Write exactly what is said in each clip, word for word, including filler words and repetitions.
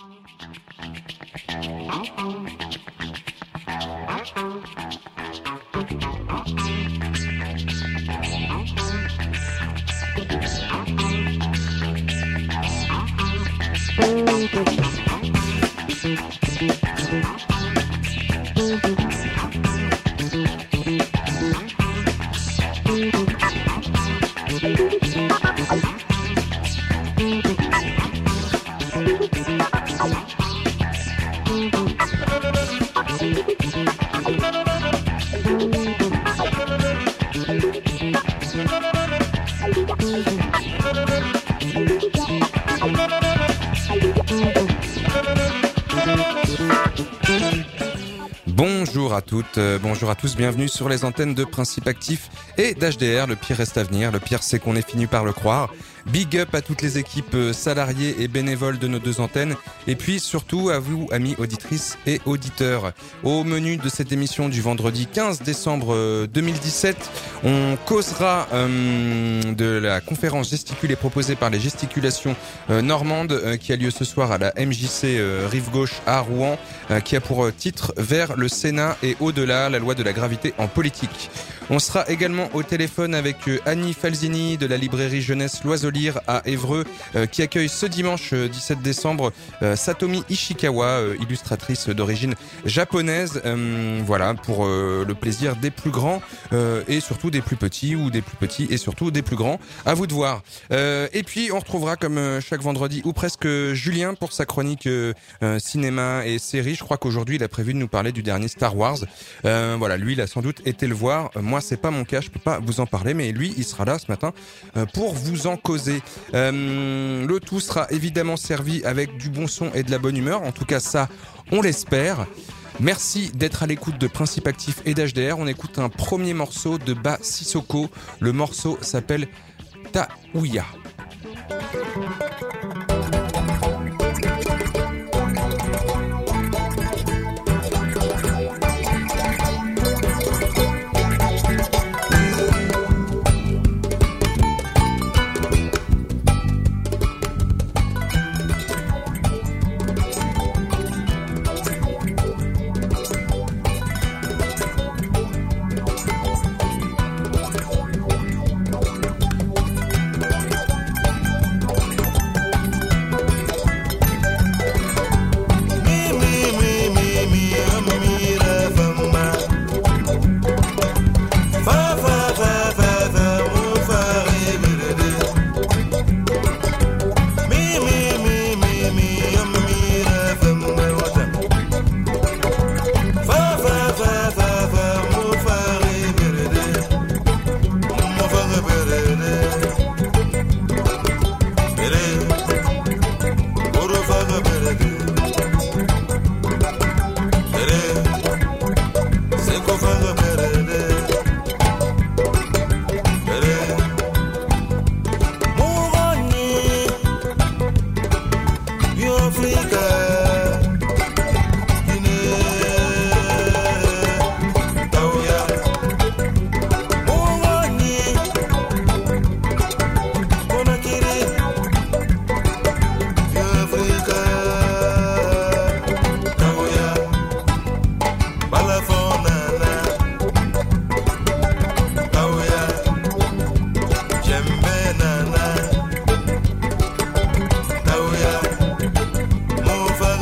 Bonjour à toutes, euh, bonjour à tous, bienvenue sur les antennes de Principe Actif et d'H D R. Le pire reste à venir, le pire c'est qu'on est fini par le croire. Big up à toutes les équipes salariées et bénévoles de nos deux antennes, et puis surtout à vous, amis auditrices et auditeurs. Au menu de cette émission du vendredi quinze décembre deux mille dix-sept, on causera euh, de la conférence gesticulée proposée par les gesticulations euh, normandes euh, qui a lieu ce soir à la M J C euh, Rive Gauche à Rouen, euh, qui a pour titre « Vers le Sénat et au-delà, la loi de la gravité en politique ». On sera également au téléphone avec Annie Falzini de la librairie jeunesse L'Oiselire à Évreux, euh, qui accueille ce dimanche dix-sept décembre euh, Satomi Ishikawa, euh, illustratrice d'origine japonaise, euh, voilà, pour euh, le plaisir des plus grands euh, et surtout des plus petits, ou des plus petits et surtout des plus grands, à vous de voir. Euh, et puis on retrouvera comme euh, chaque vendredi ou presque Julien pour sa chronique euh, euh, cinéma et série. Je crois qu'aujourd'hui il a prévu de nous parler du dernier Star Wars. Euh, voilà, lui il a sans doute été le voir. Euh, moi c'est pas mon cas, je peux pas vous en parler, mais lui il sera là ce matin euh, pour vous en causer. Euh, le tout sera évidemment servi avec du bon son et de la bonne humeur, en tout cas ça on l'espère. Merci d'être à l'écoute de Principe Actif et d'H D R. On écoute un premier morceau de Ba Sissoko, le morceau s'appelle Taouya. Move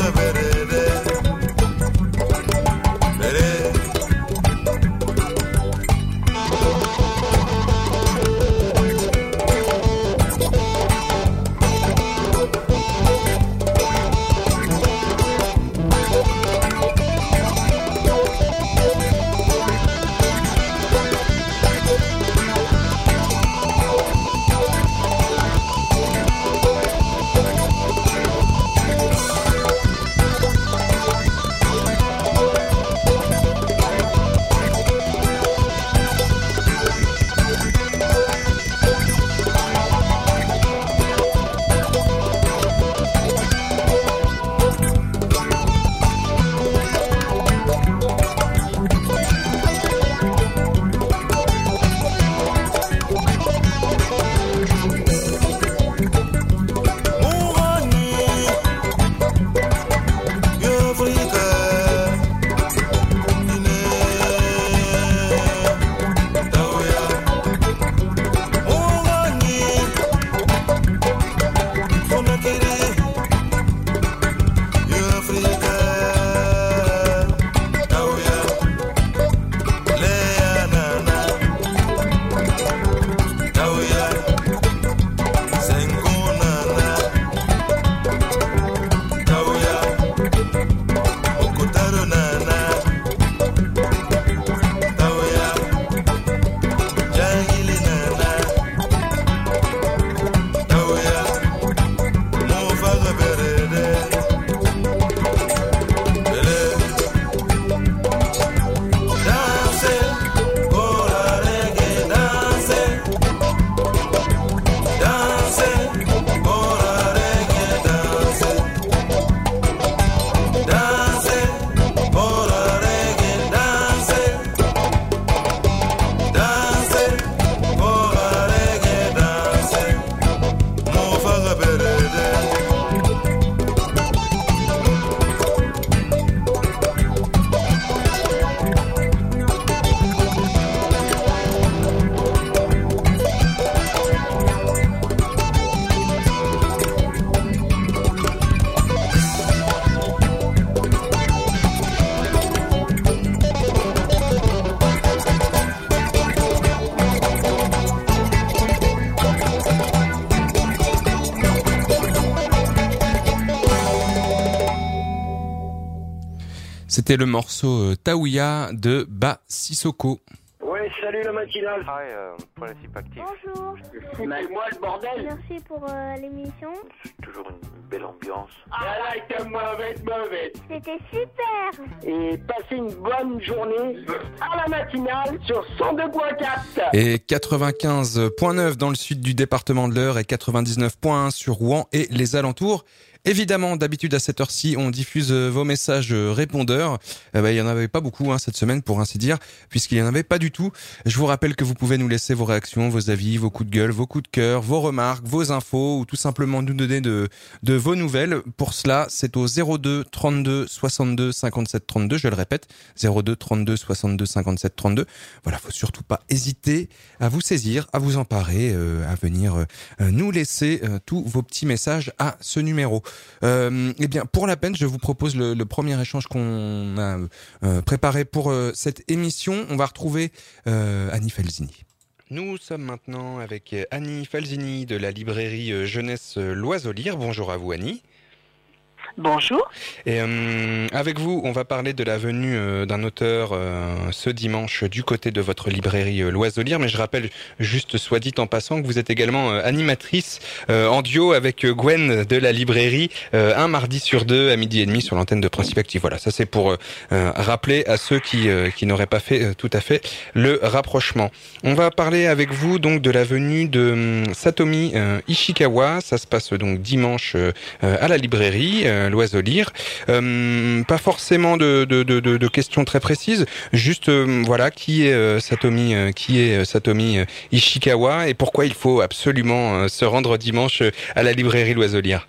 C'était le morceau euh, Taouya de Ba Sissoko. Ouais, salut la matinale. Hi, euh, Principe Actif. Bonjour. C'est moi le bordel. Merci pour euh, l'émission. C'est toujours une belle ambiance. Ah là, t'es mauvaise, mauvaise. C'était super. Et passez une bonne journée à la matinale sur cent deux virgule quatre. Et quatre-vingt-quinze virgule neuf dans le sud du département de l'Eure et quatre-vingt-dix-neuf virgule un sur Rouen et les alentours. Évidemment, d'habitude à cette heure-ci, on diffuse vos messages répondeurs. Eh ben, il y en avait pas beaucoup hein, cette semaine, pour ainsi dire, puisqu'il y en avait pas du tout. Je vous rappelle que vous pouvez nous laisser vos réactions, vos avis, vos coups de gueule, vos coups de cœur, vos remarques, vos infos, ou tout simplement nous donner de, de vos nouvelles. Pour cela, c'est au zéro deux trente-deux soixante-deux cinquante-sept trente-deux. Je le répète, zéro deux trente-deux soixante-deux cinquante-sept trente-deux. Voilà, faut surtout pas hésiter à vous saisir, à vous emparer, euh, à venir euh, nous laisser euh, tous vos petits messages à ce numéro. Euh, eh bien, pour la peine, je vous propose le, le premier échange qu'on a euh, préparé pour euh, cette émission. On va retrouver euh, Annie Falzini. Nous sommes maintenant avec Annie Falzini de la librairie euh, Jeunesse euh, Loiseau-Lire. Bonjour à vous, Annie. Bonjour. Et euh, avec vous, on va parler de la venue euh, d'un auteur euh, ce dimanche du côté de votre librairie euh, Loiseau-Lire. Mais je rappelle juste, soit dit en passant, que vous êtes également euh, animatrice euh, en duo avec euh, Gwen de la librairie, euh, un mardi sur deux à midi et demi sur l'antenne de Principe Actif. Voilà, ça c'est pour euh, rappeler à ceux qui euh, qui n'auraient pas fait euh, tout à fait le rapprochement. On va parler avec vous donc de la venue de euh, Satomi euh, Ishikawa. Ça se passe donc dimanche euh, à la librairie. Euh, Loiseau-Lire. Euh, pas forcément de, de, de, de questions très précises, juste euh, voilà qui est euh, Satomi, euh, qui est euh, Satomi euh, Ishikawa et pourquoi il faut absolument euh, se rendre dimanche euh, à la librairie Loiseau-Lire.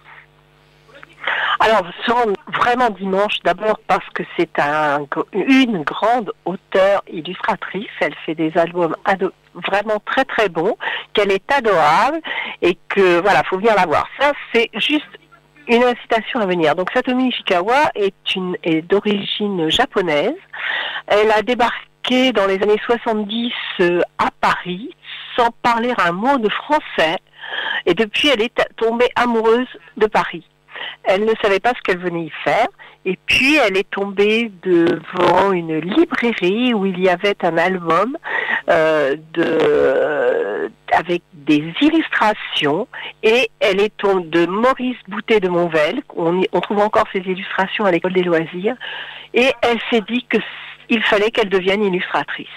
Alors, se rendre vraiment dimanche, d'abord parce que c'est un, une grande auteure illustratrice. Elle fait des albums ado- vraiment très très bons, qu'elle est adorable et que voilà, faut venir la voir. Ça, c'est juste une incitation à venir. Donc Satomi Ishikawa est, une, est d'origine japonaise. Elle a débarqué dans les années soixante-dix euh, à Paris sans parler un mot de français. Et depuis, elle est tombée amoureuse de Paris. Elle ne savait pas ce qu'elle venait y faire. Et puis, elle est tombée devant une librairie où il y avait un album euh, de, avec des illustrations. Et elle est tombée de Maurice Boutet de Monvel. On, on trouve encore ces illustrations à l'école des loisirs. Et elle s'est dit qu'il fallait qu'elle devienne illustratrice.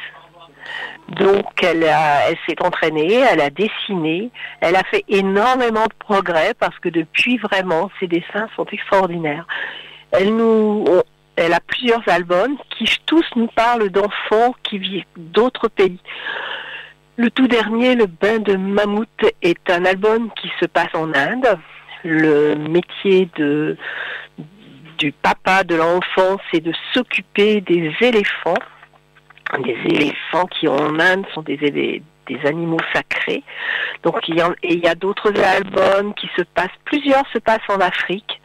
Donc elle, a, elle s'est entraînée, elle a dessiné, elle a fait énormément de progrès parce que depuis vraiment ses dessins sont extraordinaires. Elle nous, on, elle a plusieurs albums qui tous nous parlent d'enfants qui vivent d'autres pays. Le tout dernier, Le bain de mammouth, est un album qui se passe en Inde. Le métier de, du papa de l'enfant, c'est de s'occuper des éléphants. Des éléphants qui en Inde sont des, des, des animaux sacrés. Donc il y a, et il y a d'autres albums qui se passent, plusieurs se passent en Afrique.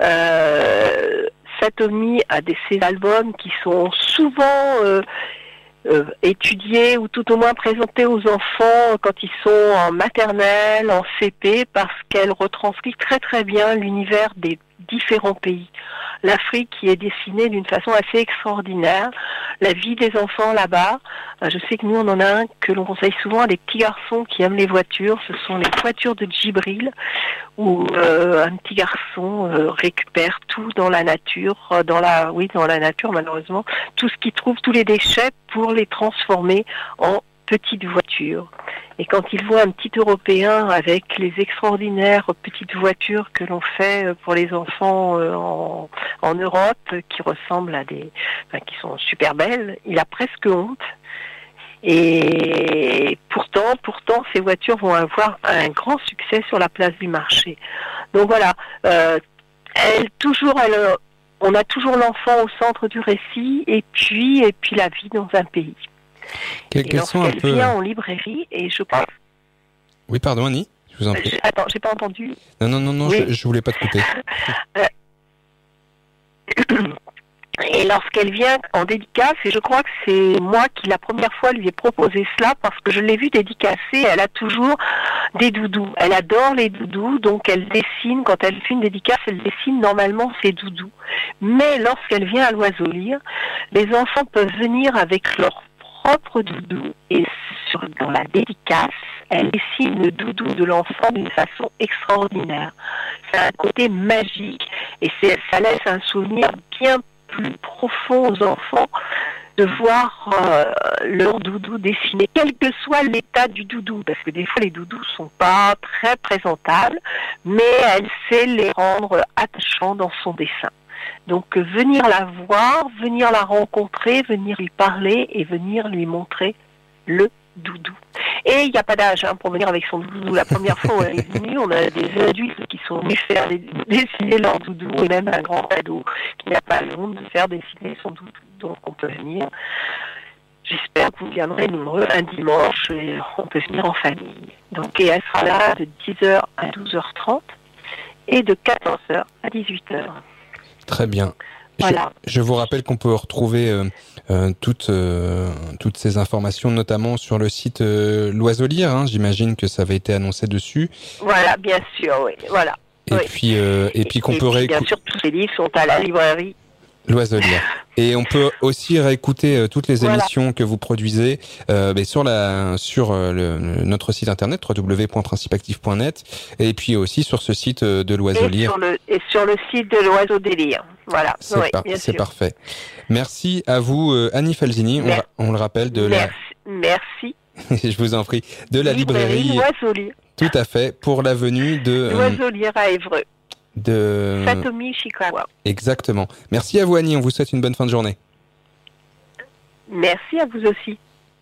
Euh, Satomi a des ces albums qui sont souvent euh, euh, étudiés ou tout au moins présentés aux enfants quand ils sont en maternelle, en C P, parce qu'elle retranscrit très très bien l'univers des différents pays. L'Afrique qui est dessinée d'une façon assez extraordinaire, la vie des enfants là-bas. Je sais que nous, on en a un que l'on conseille souvent à des petits garçons qui aiment les voitures. Ce sont les voitures de Djibril, où euh, un petit garçon euh, récupère tout dans la nature, dans la, oui, dans la nature malheureusement, tout ce qu'il trouve, tous les déchets pour les transformer en petites voitures. Et quand il voit un petit Européen avec les extraordinaires petites voitures que l'on fait pour les enfants en, en Europe, qui ressemblent à des, enfin, qui sont super belles, il a presque honte. Et pourtant, pourtant, ces voitures vont avoir un grand succès sur la place du marché. Donc voilà, euh, elle toujours, elle, on a toujours l'enfant au centre du récit, et puis, et puis la vie dans un pays. Quelles et sont un peu... vient en librairie, et je pense... Oui, pardon, Annie, je vous en prie. Attends, j'ai pas entendu. Non, non, non, non, oui. je, je voulais pas te couper. Et lorsqu'elle vient en dédicace, et je crois que c'est moi qui la première fois lui ai proposé cela, parce que je l'ai vue dédicacée, elle a toujours des doudous. Elle adore les doudous, donc elle dessine, quand elle fait une dédicace, elle dessine normalement ses doudous. Mais lorsqu'elle vient à l'oiseau-lire, les enfants peuvent venir avec leur propre doudou et sur, dans la dédicace, elle dessine le doudou de l'enfant d'une façon extraordinaire. C'est un côté magique et c'est, ça laisse un souvenir bien plus profond aux enfants de voir euh, leur doudou dessiné, quel que soit l'état du doudou, parce que des fois les doudous sont pas très présentables, mais elle sait les rendre attachants dans son dessin. Donc euh, venir la voir, venir la rencontrer, venir lui parler et venir lui montrer le doudou. Et il n'y a pas d'âge hein, pour venir avec son doudou. La première fois où elle est venue, on a des adultes qui sont venus faire des, dessiner leur doudou et même un grand ado qui n'a pas le honte de faire dessiner son doudou. Donc on peut venir. J'espère que vous viendrez nombreux un dimanche et on peut venir en famille. Donc et elle sera là de dix heures à douze heures trente et de quatorze heures à dix-huit heures. Très bien. Voilà. Je, je vous rappelle qu'on peut retrouver euh, euh, toutes euh, toutes ces informations, notamment sur le site euh, L'Oiseau-Lire. Hein, j'imagine que ça avait été annoncé dessus. Voilà, bien sûr, oui. Voilà. Et oui. puis euh, et puis qu'on et peut puis, réécouter. bien sûr, tous ces livres sont à la librairie. L'Oiseau-Lire. Et on peut aussi réécouter euh, toutes les Voilà. émissions que vous produisez euh, mais sur la sur euh, le, notre site internet w w w point principe actif point net et puis aussi sur ce site euh, de Et L'Oiseau-Lire. sur le et sur le site de l'Oiseau Délire. Voilà. C'est, oui, par- bien c'est sûr. parfait. Merci à vous, euh, Annie Falzini. On, Mer- ra- on le rappelle de Merci. Merci. la. Je vous en prie. De la librairie. L'Oiseau-Lire. Tout à fait. Pour la venue de. euh, L'Oiseau-Lire à Évreux. de. Satomi Ishikawa. Exactement. Merci à vous, Annie. On vous souhaite une bonne fin de journée. Merci à vous aussi.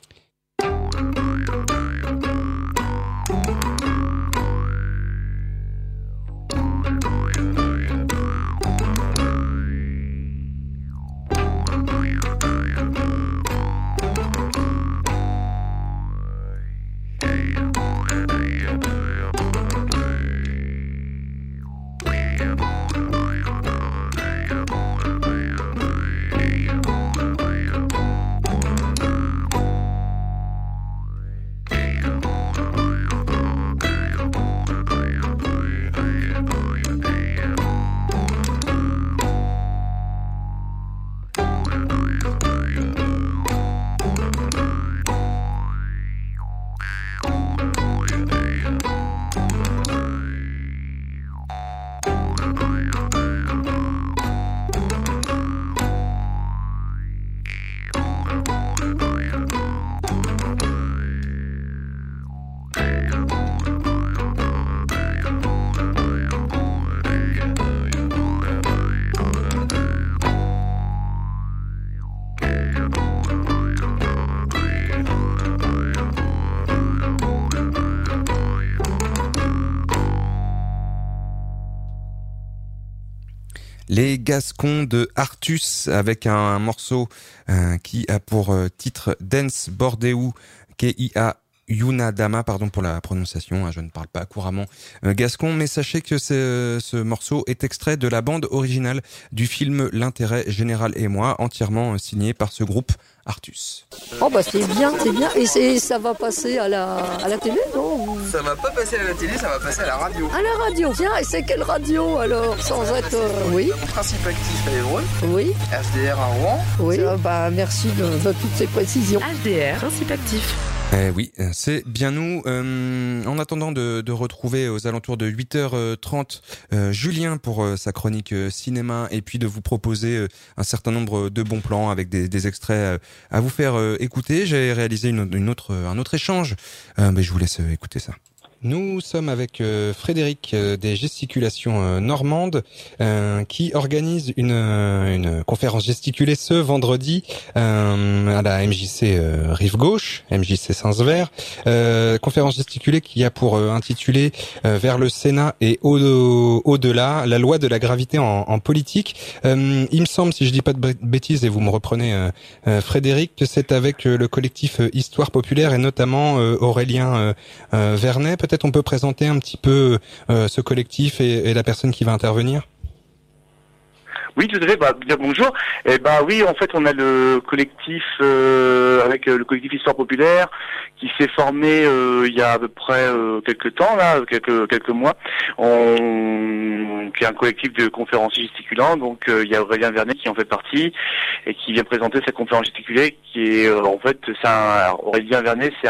Les Gascons de Artus avec un, un morceau euh, qui a pour euh, titre Dance Bordeu K I A Yuna Dama, pardon pour la prononciation, hein, je ne parle pas couramment euh, gascon, mais sachez que ce, ce morceau est extrait de la bande originale du film L'intérêt général et moi, entièrement euh, signé par ce groupe Artus. Oh bah c'est bien, c'est bien. Et c'est, ça va passer à la, à la télé, non? Ça va pas passer à la télé, ça va passer à la radio. À la radio. Tiens, et c'est quelle radio alors? Sans être... euh, oui, Principe actif à Évreux, oui, H D R à Rouen. oui. Ah bah merci de, de toutes ces précisions. H D R, principe actif. Eh oui, c'est bien nous. Euh, en attendant de, de retrouver aux alentours de huit heures trente euh, Julien pour euh, sa chronique euh, cinéma et puis de vous proposer euh, un certain nombre de bons plans avec des, des extraits euh, à vous faire euh, écouter, j'ai réalisé une, une autre, un autre échange. Euh, mais je vous laisse euh, écouter ça. Nous sommes avec euh, Frédéric euh, des gesticulations euh, normandes euh, qui organise une, euh, une conférence gesticulée ce vendredi euh, à la M J C euh, Rive Gauche, M J C Saint-Sever. Euh, conférence gesticulée qui a pour euh, intitulé euh, Vers le Sénat et au, au-delà, la loi de la gravité en, en politique. Euh, il me semble, si je dis pas de bêtises et vous me reprenez euh, euh, Frédéric, que c'est avec euh, le collectif euh, Histoire Populaire et notamment euh, Aurélien euh, euh, Vernet. Peut-être on peut présenter un petit peu euh, ce collectif et, et la personne qui va intervenir. Oui, tout à fait. Bah, bien bonjour. Et bah oui, en fait, on a le collectif euh, avec euh, le collectif Histoire Populaire qui s'est formé euh, il y a à peu près euh, quelques temps là, quelques quelques mois. On qui est un collectif de conférenciers gesticulants. Donc euh, il y a Aurélien Vernet qui en fait partie et qui vient présenter cette conférence gesticulée qui est euh, en fait c'est un Aurélien Vernet, c'est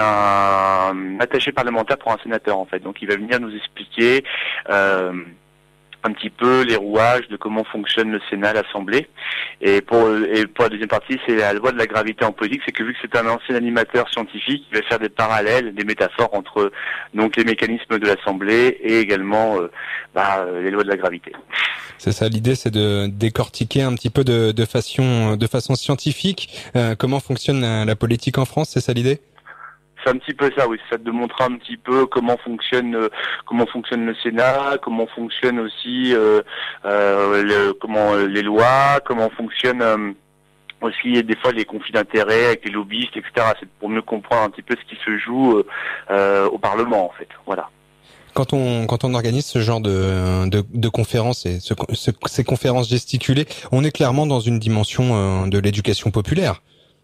un attaché parlementaire pour un sénateur en fait. Donc il va venir nous expliquer euh, un petit peu les rouages de comment fonctionne le Sénat, l'Assemblée. Et pour, et pour la deuxième partie, c'est la loi de la gravité en politique, c'est que vu que c'est un ancien animateur scientifique, il va faire des parallèles, des métaphores entre donc les mécanismes de l'Assemblée et également euh, bah, les lois de la gravité. C'est ça, l'idée, c'est de décortiquer un petit peu de, de façon, de façon scientifique euh, comment fonctionne la, la politique en France, c'est ça l'idée ? C'est un petit peu ça, oui. Ça de montrer un petit peu comment fonctionne euh, comment fonctionne le Sénat, comment fonctionne aussi euh, euh, le, comment euh, les lois, comment fonctionnent euh, aussi des fois les conflits d'intérêts avec les lobbyistes, et cetera. C'est pour mieux comprendre un petit peu ce qui se joue euh, au Parlement, en fait. Voilà. Quand on quand on organise ce genre de de, de conférences et ce, ce, ces conférences gesticulées, on est clairement dans une dimension euh, de l'éducation populaire.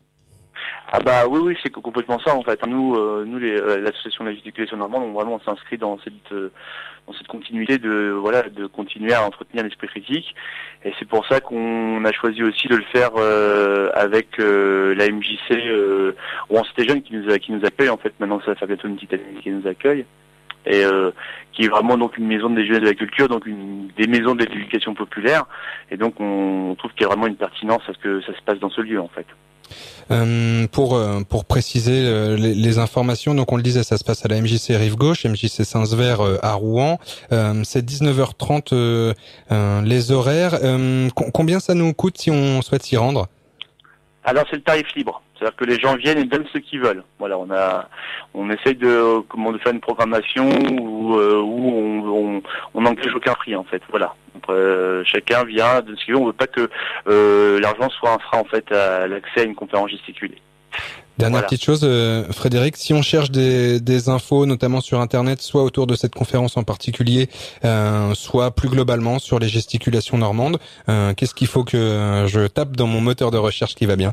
Ah bah oui oui c'est complètement ça en fait. Nous euh, nous les, euh, l'association de la gesticulation normande on vraiment s'inscrit dans cette euh, dans cette continuité de voilà de continuer à entretenir l'esprit critique et c'est pour ça qu'on a choisi aussi de le faire euh, avec euh, la M J C euh, Rouen Cité Jeune qui nous a, qui nous accueille en fait maintenant ça va faire bientôt une petite année qui nous accueille et euh, qui est vraiment donc une maison des jeunes de la culture donc une des maisons de l'éducation populaire et donc on, on trouve qu'il y a vraiment une pertinence à ce que ça se passe dans ce lieu en fait. Euh, pour euh, pour préciser euh, les, les informations, donc on le disait, ça se passe à la M J C Rive Gauche, M J C Saint-Sever euh, à Rouen. Euh, c'est dix-neuf heures trente euh, euh, les horaires. Euh, co- combien ça nous coûte si on souhaite s'y rendre ? Alors c'est le tarif libre, c'est-à-dire que les gens viennent et donnent ce qu'ils veulent. Voilà, on a, on essaye de comment de faire une programmation où, euh, où on, on, on n'engage aucun prix en fait. Voilà. Donc, euh, chacun vient de ce qu'il veut. On veut pas que euh, l'argent soit un frein en fait à l'accès à une conférence gesticulée. Dernière Voilà. petite chose, euh, Frédéric, si on cherche des, des infos, notamment sur Internet, soit autour de cette conférence en particulier, euh, soit plus globalement sur les gesticulations normandes, euh, qu'est-ce qu'il faut que je tape dans mon moteur de recherche qui va bien ?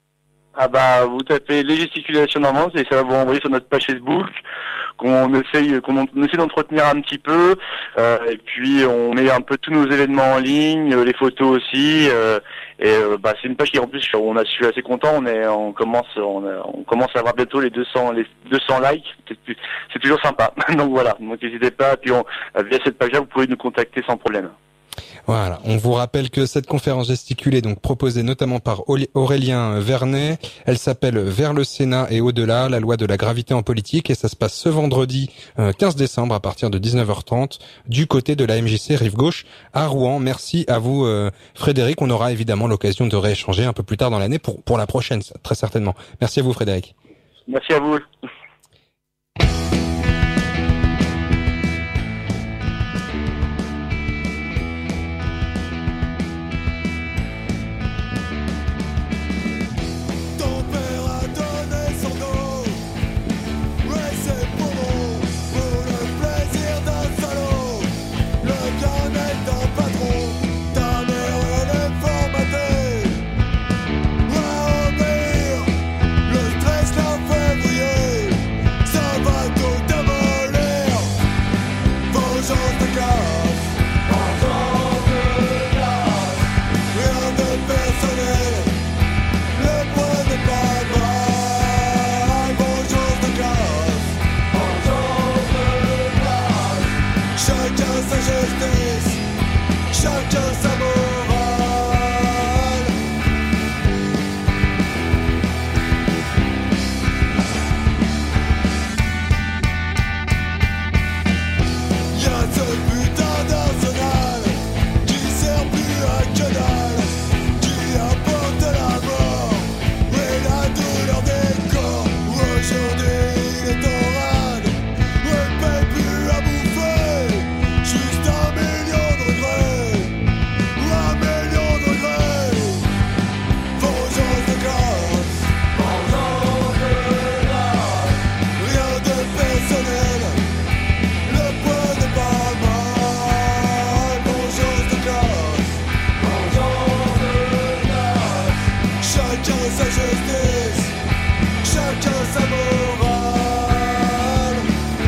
Ah bah vous tapez les gesticulations normandes et ça va vous renvoyer sur notre page Facebook qu'on essaye qu'on on essaie d'entretenir un petit peu euh, et puis on met un peu tous nos événements en ligne, les photos aussi euh, et euh, bah c'est une page qui en plus on a je suis assez content, on est on commence on, a, on commence à avoir bientôt les deux cents les deux cents likes, c'est, c'est toujours sympa. Donc voilà, donc n'hésitez pas puis on, via cette page-là vous pouvez nous contacter sans problème. Voilà, on vous rappelle que cette conférence gesticulée, donc proposée notamment par Aurélien Vernet, elle s'appelle Vers le Sénat et au-delà, la loi de la gravité en politique, et ça se passe ce vendredi quinze décembre à partir de dix-neuf heures trente du côté de la M J C Rive Gauche à Rouen. Merci à vous Frédéric, on aura évidemment l'occasion de rééchanger un peu plus tard dans l'année pour pour la prochaine, très certainement. Merci à vous Frédéric. Merci à vous. Le stress l'a fait briller. sa justice, chacun sa morale.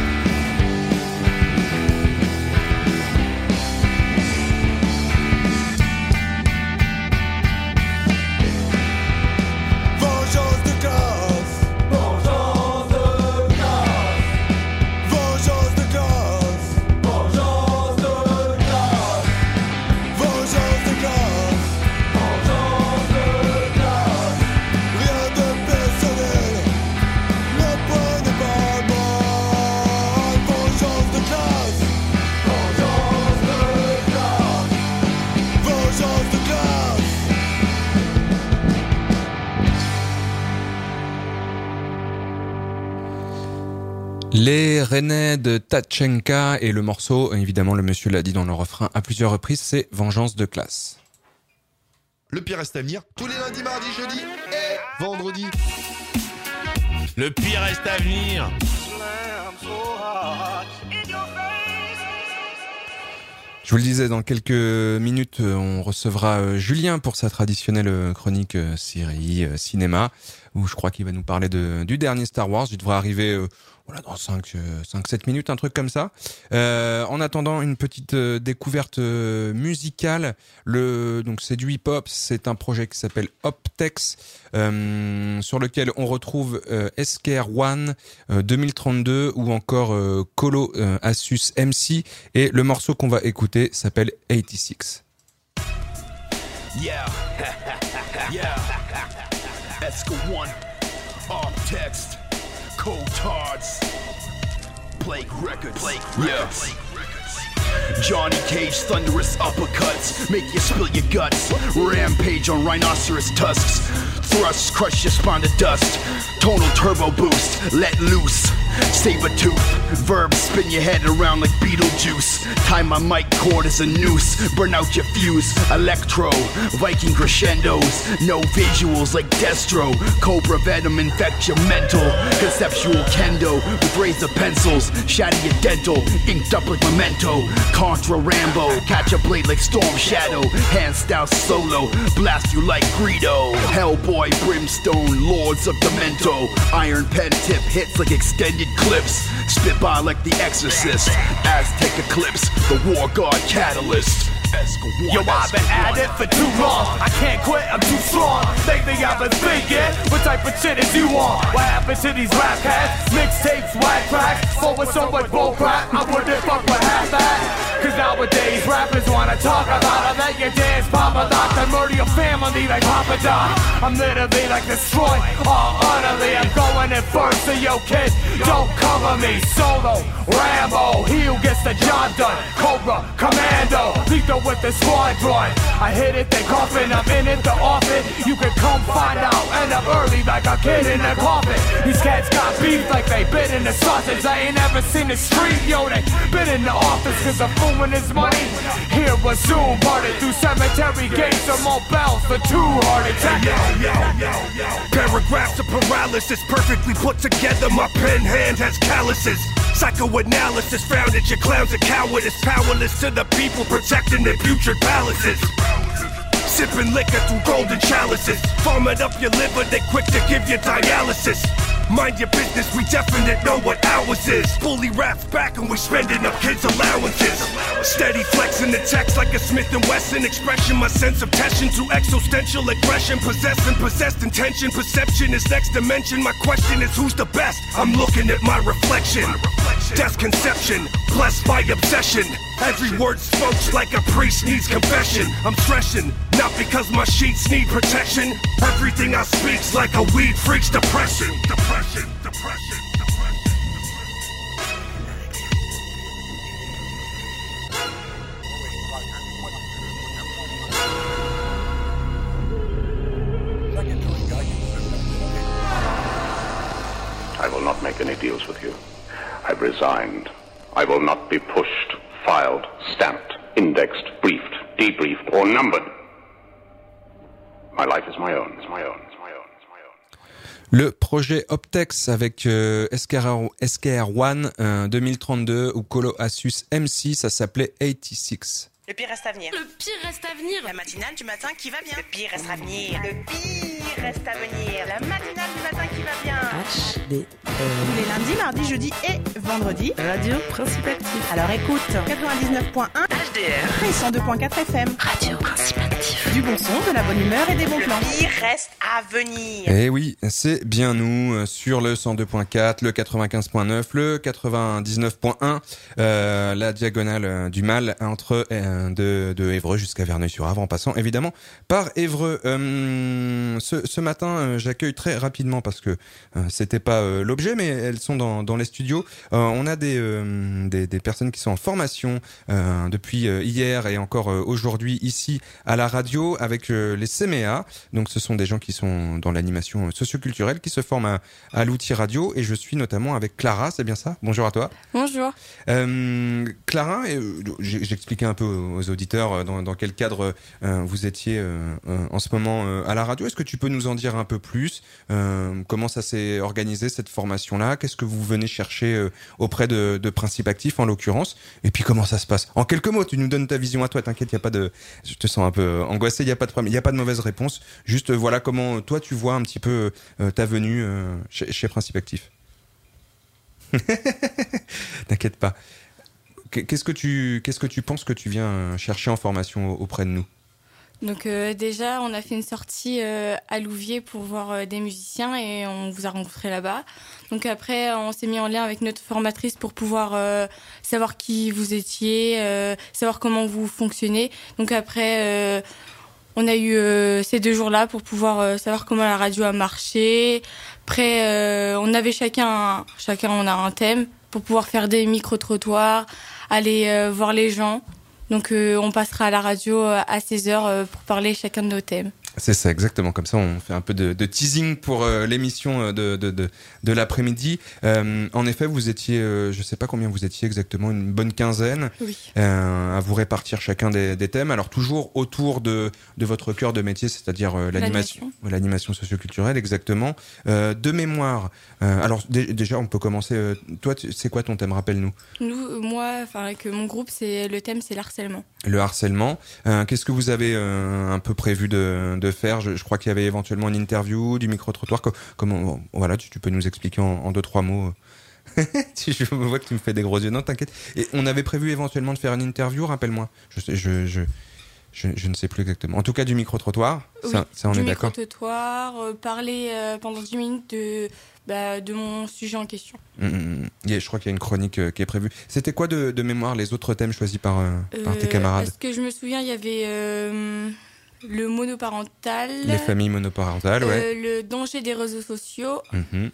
Vengeance de classe, vengeance de classe, vengeance de classe, vengeance de classe, vengeance de classe, vengeance de classe. Rien de personnel, le point n'est pas mort. Vengeance de classe, vengeance de classe, vengeance de classe. Les Rennais de Tachenka et le morceau, évidemment le monsieur l'a dit dans le refrain à plusieurs reprises, c'est Vengeance de classe. Le pire reste à venir tous les lundis, mardis, jeudis et vendredis. Le pire reste à venir. Je vous le disais, dans quelques minutes, on recevra Julien pour sa traditionnelle chronique série, cinéma, où je crois qu'il va nous parler de, du dernier Star Wars. Il devrait arriver euh, voilà, dans cinq sept minutes, un truc comme ça. Euh, en attendant, une petite euh, découverte euh, musicale. Le, donc c'est du hip-hop, c'est un projet qui s'appelle Optex, euh, sur lequel on retrouve euh, S K R One euh, deux mille trente-deux ou encore euh, Colo euh, Asus M C. Et le morceau qu'on va écouter s'appelle quatre-vingt-six. Yeah, yeah. S K one, Optex, Cold Tards, Plague Records, Plague Records. Yeah. Johnny Cage, thunderous uppercuts, make you spill your guts. Rampage on rhinoceros tusks, thrusts crush your spine to dust. Tonal turbo boost, let loose. Saber tooth, verbs spin your head around like Beetlejuice. Tie my mic cord as a noose, burn out your fuse. Electro, Viking crescendos, no visuals like Destro. Cobra venom infect your mental. Conceptual kendo with razor pencils, shatter your dental, inked up like Memento. Contra Rambo, catch a blade like Storm Shadow. Hand style solo, blast you like Greedo. Hellboy, Brimstone, Lords of Demento. Iron pen tip hits like extended clips. Spit by like The Exorcist. Aztec Eclipse, the War God Catalyst. Yo, I've been at it for too long. I can't quit, I'm too strong. Lately I've been thinking, what type of shit is you on? What happened to these rap cats? Mixtapes, whack tracks, full with so much bullcrap. I wouldn't fuck with half that. Cause nowadays rappers wanna talk about it. Let your dance Papa Doc, then murder your family like Papa Doc. I'm literally like destroy all utterly. I'm going in first, so yo kid, don't cover me. Solo, Rambo, he who gets the job done. Cobra, Commando, lethal with the squadron. I hit it, they coughin', I'm in it, the often. You can come find out, end up early like a kid in a coffin. These cats got beef like they bit in the sausage. I ain't ever seen the street, yo, they been in the office cause I'm fooling his money. Here was soon parted through cemetery gates or more bells for two heart attacks. Yo, yo, yo, yo. Paragraphs of paralysis perfectly put together. My pen hand has calluses. Psychoanalysis found that your clowns are cowardice. Powerless to the people protecting their putrid palaces. Sipping liquor through golden chalices. Farming up your liver, they quick to give you dialysis. Mind your business, we definite know what ours is. Bully raps back and we spending up kids' allowances. Steady flexing the text like a Smith and Wesson. Expression my sense of tension to existential aggression. Possessing possessed intention. Perception is next dimension. My question is who's the best? I'm looking at my reflection. Death conception, blessed by obsession. Every word smokes like a priest needs confession. I'm stressing, not because my sheets need protection. Everything I speak's like a weed freak's depression. Depression, depression, depression. I will not make any deals with you. I've resigned. I will not be pushed, filed, stamped, indexed, briefed, debriefed, or numbered. My life is my own, it's my own, it's my own, it's my own. Le projet Optex avec euh, S K R One euh, deux mille trente-deux ou Colo Asus M C, ça s'appelait quatre-vingt-six. Le pire reste à venir. Le pire reste à venir. La matinale du matin qui va bien. Le pire reste à venir. Le pire reste à venir. La matinale du matin qui va bien. H D R. Tous les lundis, mardis, jeudis et vendredis. Radio Principe Actif. Alors écoute, quatre-vingt-dix-neuf point un H D R et cent deux point quatre F M. Radio Principe Actif. Du bon son, de la bonne humeur et des bons plans. Le pire reste à venir. Eh oui, c'est bien nous euh, sur le cent deux point quatre, le quatre-vingt-quinze point neuf, le quatre-vingt-dix-neuf point un, euh, la diagonale euh, du mal entre euh, de, de Évreux jusqu'à Verneuil-sur-Avre, en passant évidemment par Évreux. Euh, ce, ce matin, euh, j'accueille très rapidement parce que euh, c'était pas euh, l'objet, mais elles sont dans, dans les studios. Euh, on a des, euh, des des personnes qui sont en formation euh, depuis euh, hier et encore euh, aujourd'hui ici à la radio avec euh, les C M E A. Donc ce sont des gens qui sont dans l'animation socioculturelle qui se forment à, à l'outil radio et je suis notamment avec Clara, c'est bien ça? Bonjour à toi. Bonjour. Euh, Clara, euh, j'expliquais un peu aux auditeurs dans, dans quel cadre euh, vous étiez euh, euh, en ce moment euh, à la radio. Est-ce que tu peux nous en dire un peu plus? euh, Comment ça s'est organisé cette formation-là? Qu'est-ce que vous venez chercher euh, auprès de, de Principe Actif en l'occurrence? Et puis comment ça se passe? En quelques mots, tu nous donnes ta vision à toi. T'inquiète, il y a pas de. Je te sens un peu angoissé. Il y a pas de problème. Il y a pas de mauvaise réponse. Juste euh, voilà comment toi tu vois un petit peu euh, ta venue euh, chez, chez Principe Actif. T'inquiète pas. Qu'est-ce que tu qu'est-ce que tu penses que tu viens chercher en formation auprès de nous? Donc euh, déjà, on a fait une sortie euh, à Louviers pour voir euh, des musiciens et on vous a rencontrés là-bas. Donc après, on s'est mis en lien avec notre formatrice pour pouvoir euh, savoir qui vous étiez, euh, savoir comment vous fonctionnez. Donc après, euh, on a eu euh, ces deux jours-là pour pouvoir euh, savoir comment la radio a marché. Après, euh, on avait chacun, chacun on a un thème pour pouvoir faire des micro-trottoirs, aller euh, voir les gens. Donc euh, on passera à la radio à seize heures euh, pour parler chacun de nos thèmes. C'est ça, exactement. Comme ça, on fait un peu de, de teasing pour euh, l'émission de, de, de, de l'après-midi. Euh, en effet, vous étiez, euh, je sais pas combien vous étiez exactement, une bonne quinzaine, oui. euh, à vous répartir chacun des, des thèmes. Alors toujours autour de, de votre cœur de métier, c'est-à-dire euh, l'animation, l'animation socioculturelle, exactement. Euh, de mémoire. Euh, alors d- déjà, on peut commencer. Euh, toi, tu, c'est quoi ton thème? Rappelle-nous. Nous, moi, enfin avec mon groupe, c'est le thème, c'est l'harcèlement. Le harcèlement. Euh, qu'est-ce que vous avez euh, un peu prévu de de faire? Je, je crois qu'il y avait éventuellement une interview, du micro-trottoir. Comment, voilà, tu, tu peux nous expliquer en, en deux, trois mots. Je vois que tu me fais des gros yeux. Non, t'inquiète. Et on avait prévu éventuellement de faire une interview, rappelle-moi. Je, sais, je, je, je, je ne sais plus exactement. En tout cas, du micro-trottoir. Oui, ça, ça, on du est d'accord. micro-trottoir, euh, parler euh, pendant dix minutes de, bah, de mon sujet en question. Mmh, yeah, je crois qu'il y a une chronique euh, qui est prévue. C'était quoi de, de mémoire les autres thèmes choisis par, euh, euh, par tes camarades? Parce que je me souviens, il y avait... Euh, le monoparental. Les familles monoparentales, euh, ouais. Le danger des réseaux sociaux. Mmh.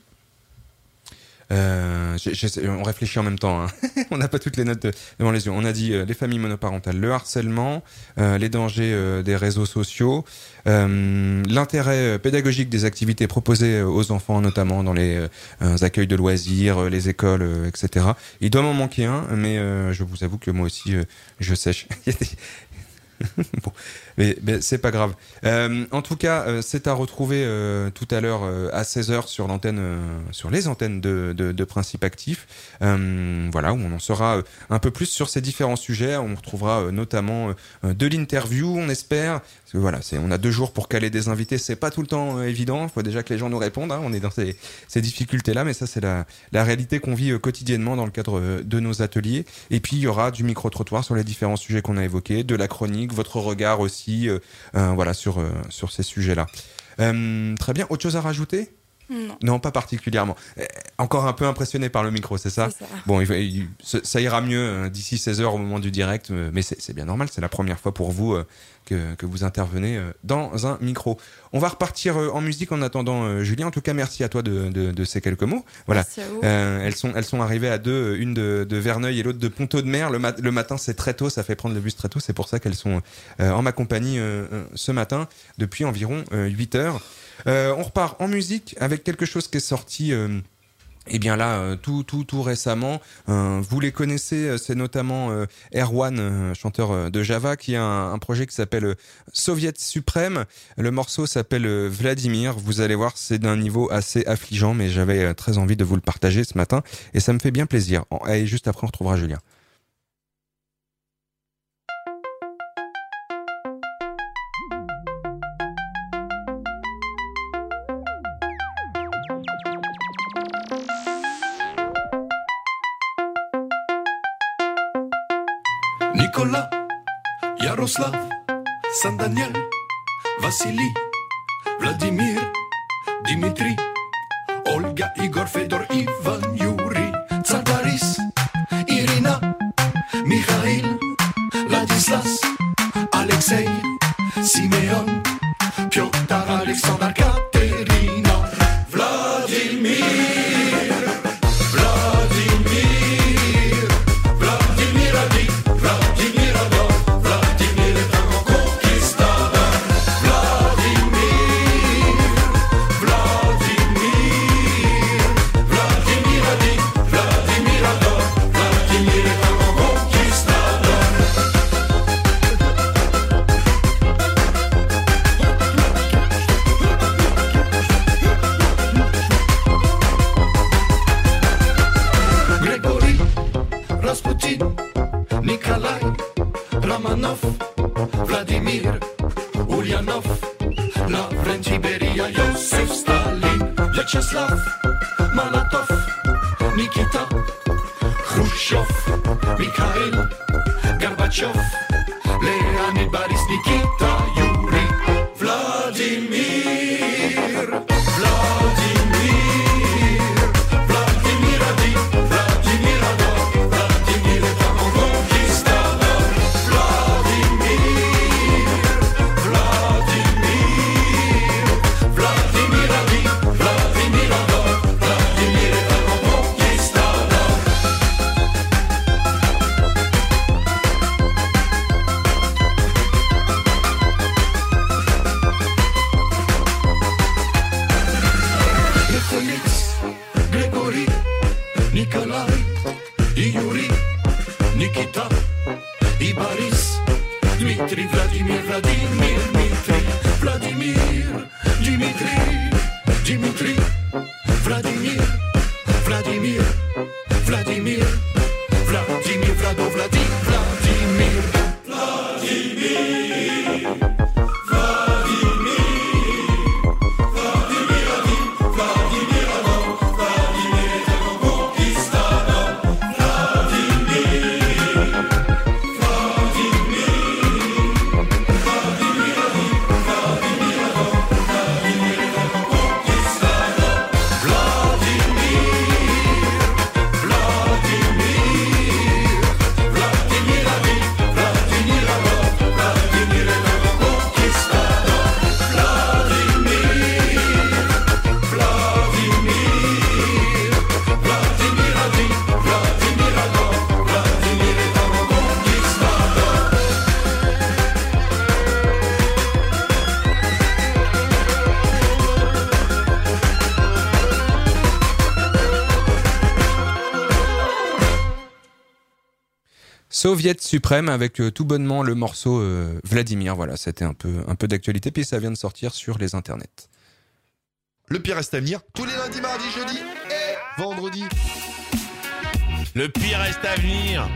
Euh, j'ai, j'ai, on réfléchit en même temps. Hein. On n'a pas toutes les notes devant les yeux. On a dit euh, les familles monoparentales, le harcèlement, euh, les dangers euh, des réseaux sociaux, euh, l'intérêt pédagogique des activités proposées aux enfants, notamment dans les euh, accueils de loisirs, les écoles, euh, et cetera. Il doit m'en manquer un, mais euh, je vous avoue que moi aussi, euh, je sèche. Bon, mais, mais c'est pas grave. Euh, en tout cas, euh, c'est à retrouver euh, tout à l'heure euh, à seize heures sur l'antenne, euh, sur les antennes de, de, de Principe Actif. Euh, voilà, où on en saura euh, un peu plus sur ces différents sujets. On retrouvera euh, notamment euh, de l'interview, on espère. Parce que voilà, c'est, on a deux jours pour caler des invités. C'est pas tout le temps euh, évident. Il faut déjà que les gens nous répondent. Hein. On est dans ces, ces difficultés-là, mais ça, c'est la, la réalité qu'on vit euh, quotidiennement dans le cadre euh, de nos ateliers. Et puis, il y aura du micro-trottoir sur les différents sujets qu'on a évoqués, de la chronique, votre regard aussi, euh, euh, voilà, sur euh, sur ces sujets-là. Euh, très bien. Autre chose à rajouter? Non. Non, pas particulièrement. Euh, encore un peu impressionné par le micro, c'est ça? C'est ça. Bon, il, va- il- ça ça ira mieux euh, d'ici seize heures au moment du direct, euh, mais c'est, c'est bien normal. C'est la première fois pour vous euh, que que vous intervenez euh, dans un micro. On va repartir euh, en musique en attendant, euh, Julien. En tout cas, merci à toi de de, de ces quelques mots. Voilà. Merci à vous. Euh, elles sont elles sont arrivées à deux, une de, de Verneuil et l'autre de Ponteau-de-Mer. Le, mat- le matin, c'est très tôt, ça fait prendre le bus très tôt. C'est pour ça qu'elles sont euh, en ma compagnie euh, euh, ce matin depuis environ euh, huit heures. Euh, on repart en musique avec quelque chose qui est sorti. Euh, Eh bien là, euh, tout tout tout récemment, euh, vous les connaissez, euh, c'est notamment euh, Erwan, euh, chanteur euh, de Java, qui a un, un projet qui s'appelle euh, Soviet Suprême. Le morceau s'appelle euh, Vladimir. Vous allez voir, c'est d'un niveau assez affligeant, mais j'avais euh, très envie de vous le partager ce matin, et ça me fait bien plaisir. En- Et juste après, on retrouvera Julien. Nicolas, Yaroslav, San Daniel, Vassili, Vladimir, Dimitri, Olga, Igor, Fedor, Ivan, Yuri, Tsar Boris, Irina, Mikhail, Ladislas, Alexei, Simeon, Piotr, Alexandre, Katerina, Vladimir, Vladimir, Vladimir a dit, Vladimir adore, Vladimir est un grand conquistador, Vladimir, Vladimir, Vladimir a dit, Vladimir adore, Vladimir est un grand conquistador. Григорий, Распутин, Николай, Романов, Владимир, Ульянов, Лаврентий Берия, Йосиф Сталин, Вячеслав, Молотов, Никита, Хрущев, Михаил, Горбачев, Леонид, Борис, Никита, Юрий, Владимир, Владимир, Vladimir a dit, Vladimir adore, Vladimir est un grand conquistador, Vladimir, Vladimir, Vladimir a dit, Vladimir adore, Vladimir est un grand conquistador. Et Félix, Grégory, Nikolai, Yuri, Nikita, Boris, Dmitri, Vladimir, Vladimir, Dmitri, Vladimir, Dimitri, Dimitri, Vladimir, Vladimir, Vladimir, Vladimir, Vlado, Vladi, Vladimir, Vladimir, Vladimir, Vladimir a dit, Vladimir adore, Vladimir est un grand conquistador, Vladimir, Vladimir, Vladimir a dit, Vladimir adore, Vladimir est un grand conquistador, Vladimir, Vladimir, Vladimir a dit, Vladimir adore, Vladimir est un grand conquistador, Vladimir, Vladimir, Vladimir a dit, Vladimir adore, Vladimir est un grand conquistador. Soviet suprême avec euh, tout bonnement le morceau euh, Vladimir. Voilà, c'était un peu, un peu d'actualité, puis ça vient de sortir sur les internets. Le pire reste à venir tous les lundis, mardis, jeudis et vendredis. Le pire reste à venir.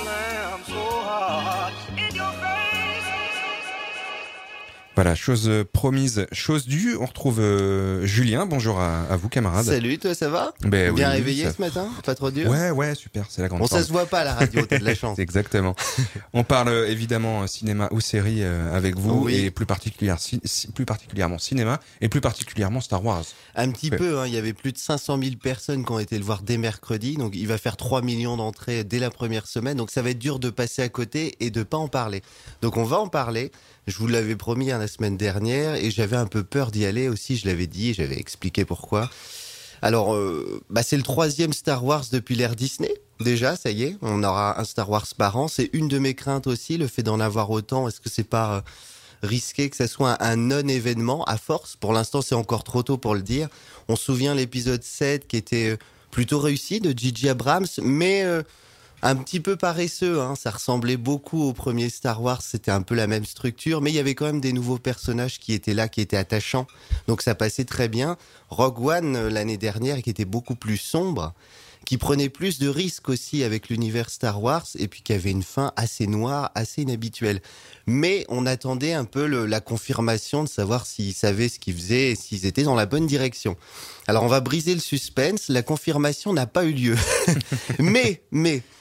Voilà, chose euh, promise, chose due. On retrouve euh, Julien. Bonjour à, à vous, camarades. Salut, toi, ça va? Ben Bien oui, réveillé ça- ce matin? Pas trop dur? Ouais, ouais, super, c'est la grande Bon, forme. ça se voit pas à la radio, t'as de la chance. Exactement. On parle euh, évidemment euh, cinéma ou série euh, avec vous, Oui. et plus, particulière, ci- ci- plus particulièrement cinéma, et plus particulièrement Star Wars. Un petit Ouais. peu, hein, il y avait plus de cinq cent mille personnes qui ont été le voir dès mercredi, donc il va faire trois millions d'entrées dès la première semaine, donc ça va être dur de passer à côté et de pas en parler. Donc on va en parler, je vous l'avais promis hein, la semaine dernière, et j'avais un peu peur d'y aller aussi, je l'avais dit, j'avais expliqué pourquoi. Alors, euh, bah c'est le troisième Star Wars depuis l'ère Disney, déjà, ça y est, on aura un Star Wars par an, c'est une de mes craintes aussi, le fait d'en avoir autant, est-ce que c'est pas... Euh, risqué que ça soit un, un non-événement à force. Pour l'instant, c'est encore trop tôt pour le dire. On se souvient l'épisode sept qui était euh, plutôt réussi de J J Abrams, mais euh, un petit peu paresseux. Hein. Ça ressemblait beaucoup au premier Star Wars. C'était un peu la même structure, mais il y avait quand même des nouveaux personnages qui étaient là, qui étaient attachants. Donc ça passait très bien. Rogue One, euh, l'année dernière, qui était beaucoup plus sombre, qui prenait plus de risques aussi avec l'univers Star Wars, et puis qui avait une fin assez noire, assez inhabituelle. Mais on attendait un peu le, la confirmation de savoir s'ils savaient ce qu'ils faisaient et s'ils étaient dans la bonne direction. Alors on va briser le suspense, la confirmation n'a pas eu lieu. mais, mais,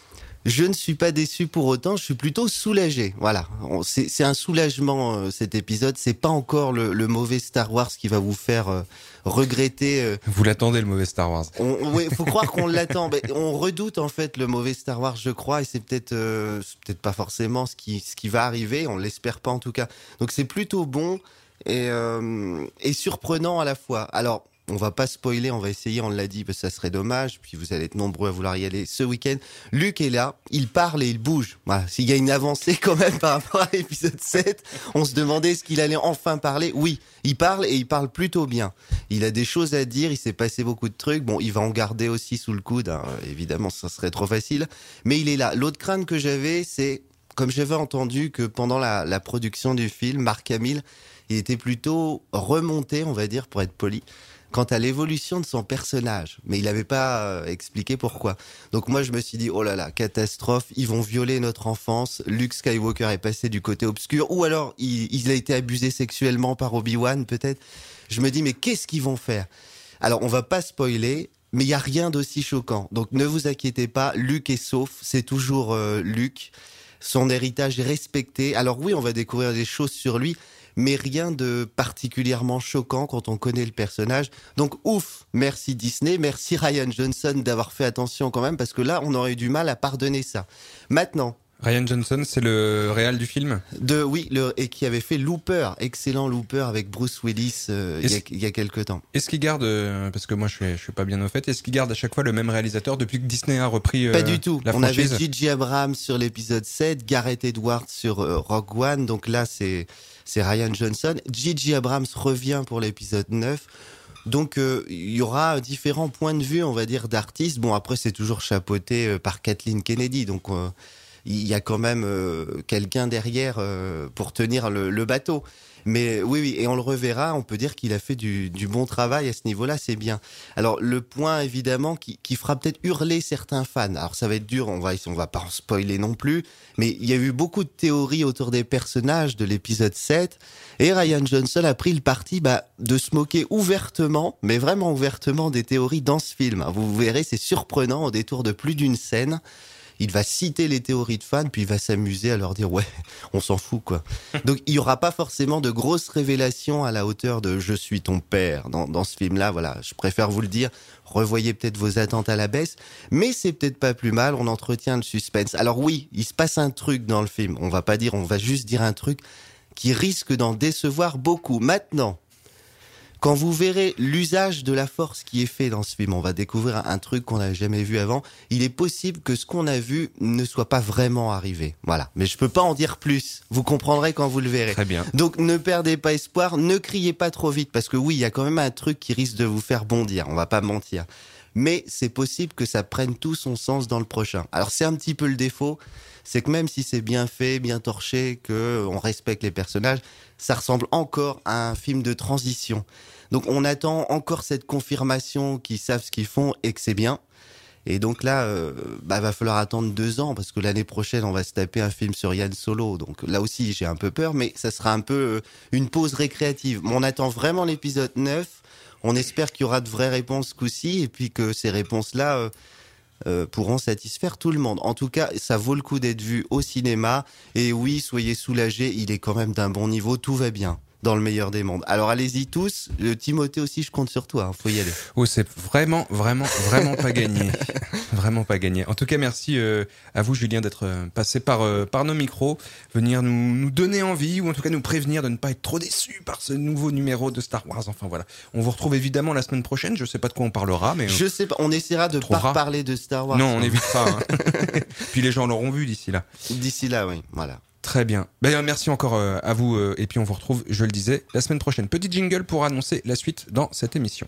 Je ne suis pas déçu pour autant, je suis plutôt soulagé. Voilà, On- c'est, c'est un soulagement euh, cet épisode. C'est pas encore le, le mauvais Star Wars qui va vous faire euh, regretter. euh, Vous l'attendez le mauvais Star Wars. On, oui, faut croire qu'on l'attend. Mais on redoute en fait le mauvais Star Wars, je crois, et c'est peut-être, euh, c'est peut-être pas forcément ce qui, ce qui va arriver. On l'espère pas en tout cas. Donc c'est plutôt bon et, euh, et surprenant à la fois. Alors. On va pas spoiler, on va essayer, on l'a dit, parce que ça serait dommage. Puis vous allez être nombreux à vouloir y aller ce week-end. Luke est là, il parle et il bouge. Voilà. S'il y a une avancée quand même par rapport à l'épisode sept, on se demandait est-ce qu'il allait enfin parler. Oui, il parle et il parle plutôt bien. Il a des choses à dire, il s'est passé beaucoup de trucs. Bon, il va en garder aussi sous le coude, hein. Évidemment, ça serait trop facile. Mais il est là. L'autre crainte que j'avais, c'est, comme j'avais entendu que pendant la, la production du film, Mark Hamill, il était plutôt remonté, on va dire, pour être poli, quant à l'évolution de son personnage. Mais il n'avait pas euh, expliqué pourquoi. Donc moi, je me suis dit, oh là là, catastrophe, ils vont violer notre enfance, Luke Skywalker est passé du côté obscur, ou alors il, il a été abusé sexuellement par Obi-Wan, peut-être. Je me dis, mais qu'est-ce qu'ils vont faire? Alors, on va pas spoiler, mais il y a rien d'aussi choquant. Donc ne vous inquiétez pas, Luke est sauf, c'est toujours euh, Luke. Son héritage est respecté. Alors oui, on va découvrir des choses sur lui, mais rien de particulièrement choquant quand on connaît le personnage. Donc ouf, merci Disney, merci Rian Johnson d'avoir fait attention quand même, parce que là, on aurait eu du mal à pardonner ça. Maintenant... Ryan Johnson, c'est le réal du film? De, oui, le, et qui avait fait Looper, excellent Looper avec Bruce Willis euh, il, y a, il y a quelques temps. Est-ce qu'il garde, euh, parce que moi je suis, je suis pas bien au fait, est-ce qu'il garde à chaque fois le même réalisateur depuis que Disney a repris euh, Pas du tout. la On franchise? avait J J Abrams sur l'épisode sept, Gareth Edwards sur euh, Rogue One, donc là c'est... c'est Rian Johnson. J J Abrams revient pour l'épisode neuf. Donc, euh, il y aura différents points de vue, on va dire, d'artistes. Bon, après, c'est toujours chapeauté euh, par Kathleen Kennedy. Donc, euh, il y a quand même euh, quelqu'un derrière euh, pour tenir le, le bateau. Mais oui, oui, et on le reverra, on peut dire qu'il a fait du, du bon travail à ce niveau-là, c'est bien. Alors, le point, évidemment, qui, qui fera peut-être hurler certains fans. Alors, ça va être dur, on va, on va pas en spoiler non plus, mais il y a eu beaucoup de théories autour des personnages de l'épisode sept, et Rian Johnson a pris le parti bah, de se moquer ouvertement, mais vraiment ouvertement, des théories dans ce film. Vous verrez, c'est surprenant, au détour de plus d'une scène. Il va citer les théories de fans, puis il va s'amuser à leur dire « ouais, on s'en fout, quoi ». Donc, il y aura pas forcément de grosses révélations à la hauteur de « je suis ton père » dans, dans ce film-là. Voilà, je préfère vous le dire. Revoyez peut-être vos attentes à la baisse, mais c'est peut-être pas plus mal, on entretient le suspense. Alors oui, il se passe un truc dans le film. On va pas dire, on va juste dire un truc qui risque d'en décevoir beaucoup. Maintenant, quand vous verrez l'usage de la force qui est fait dans ce film, on va découvrir un truc qu'on n'a jamais vu avant. Il est possible que ce qu'on a vu ne soit pas vraiment arrivé. Voilà. Mais je peux pas en dire plus. Vous comprendrez quand vous le verrez. Très bien. Donc, ne perdez pas espoir. Ne criez pas trop vite. Parce que oui, il y a quand même un truc qui risque de vous faire bondir. On va pas mentir. Mais c'est possible que ça prenne tout son sens dans le prochain. Alors, c'est un petit peu le défaut. C'est que même si c'est bien fait, bien torché, que on respecte les personnages, ça ressemble encore à un film de transition. Donc on attend encore cette confirmation qu'ils savent ce qu'ils font et que c'est bien. Et donc là, euh, bah, va falloir attendre deux ans parce que l'année prochaine, on va se taper un film sur Yann Solo. Donc là aussi, j'ai un peu peur, mais ça sera un peu euh, une pause récréative. Mais on attend vraiment l'épisode neuf. On espère qu'il y aura de vraies réponses ce coup-ci et puis que ces réponses-là euh, euh, pourront satisfaire tout le monde. En tout cas, ça vaut le coup d'être vu au cinéma. Et oui, soyez soulagés, il est quand même d'un bon niveau, tout va bien. Dans le meilleur des mondes. Alors allez-y tous. Le Timothée aussi, je compte sur toi. Hein, faut y aller. Oh, c'est vraiment, vraiment, vraiment pas gagné. Vraiment pas gagné. En tout cas, merci euh, à vous, Julien, d'être euh, passé par euh, par nos micros, venir nous nous donner envie ou en tout cas nous prévenir de ne pas être trop déçus par ce nouveau numéro de Star Wars. Enfin voilà. On vous retrouve évidemment la semaine prochaine. Je sais pas de quoi on parlera, mais je sais pas. On essaiera de pas parler de Star Wars. Non, on évitera. Hein. Puis les gens l'auront vu d'ici là. D'ici là, oui. Voilà. Très bien. Ben, merci encore euh, à vous euh, et puis on vous retrouve, je le disais, la semaine prochaine. Petit jingle pour annoncer la suite dans cette émission.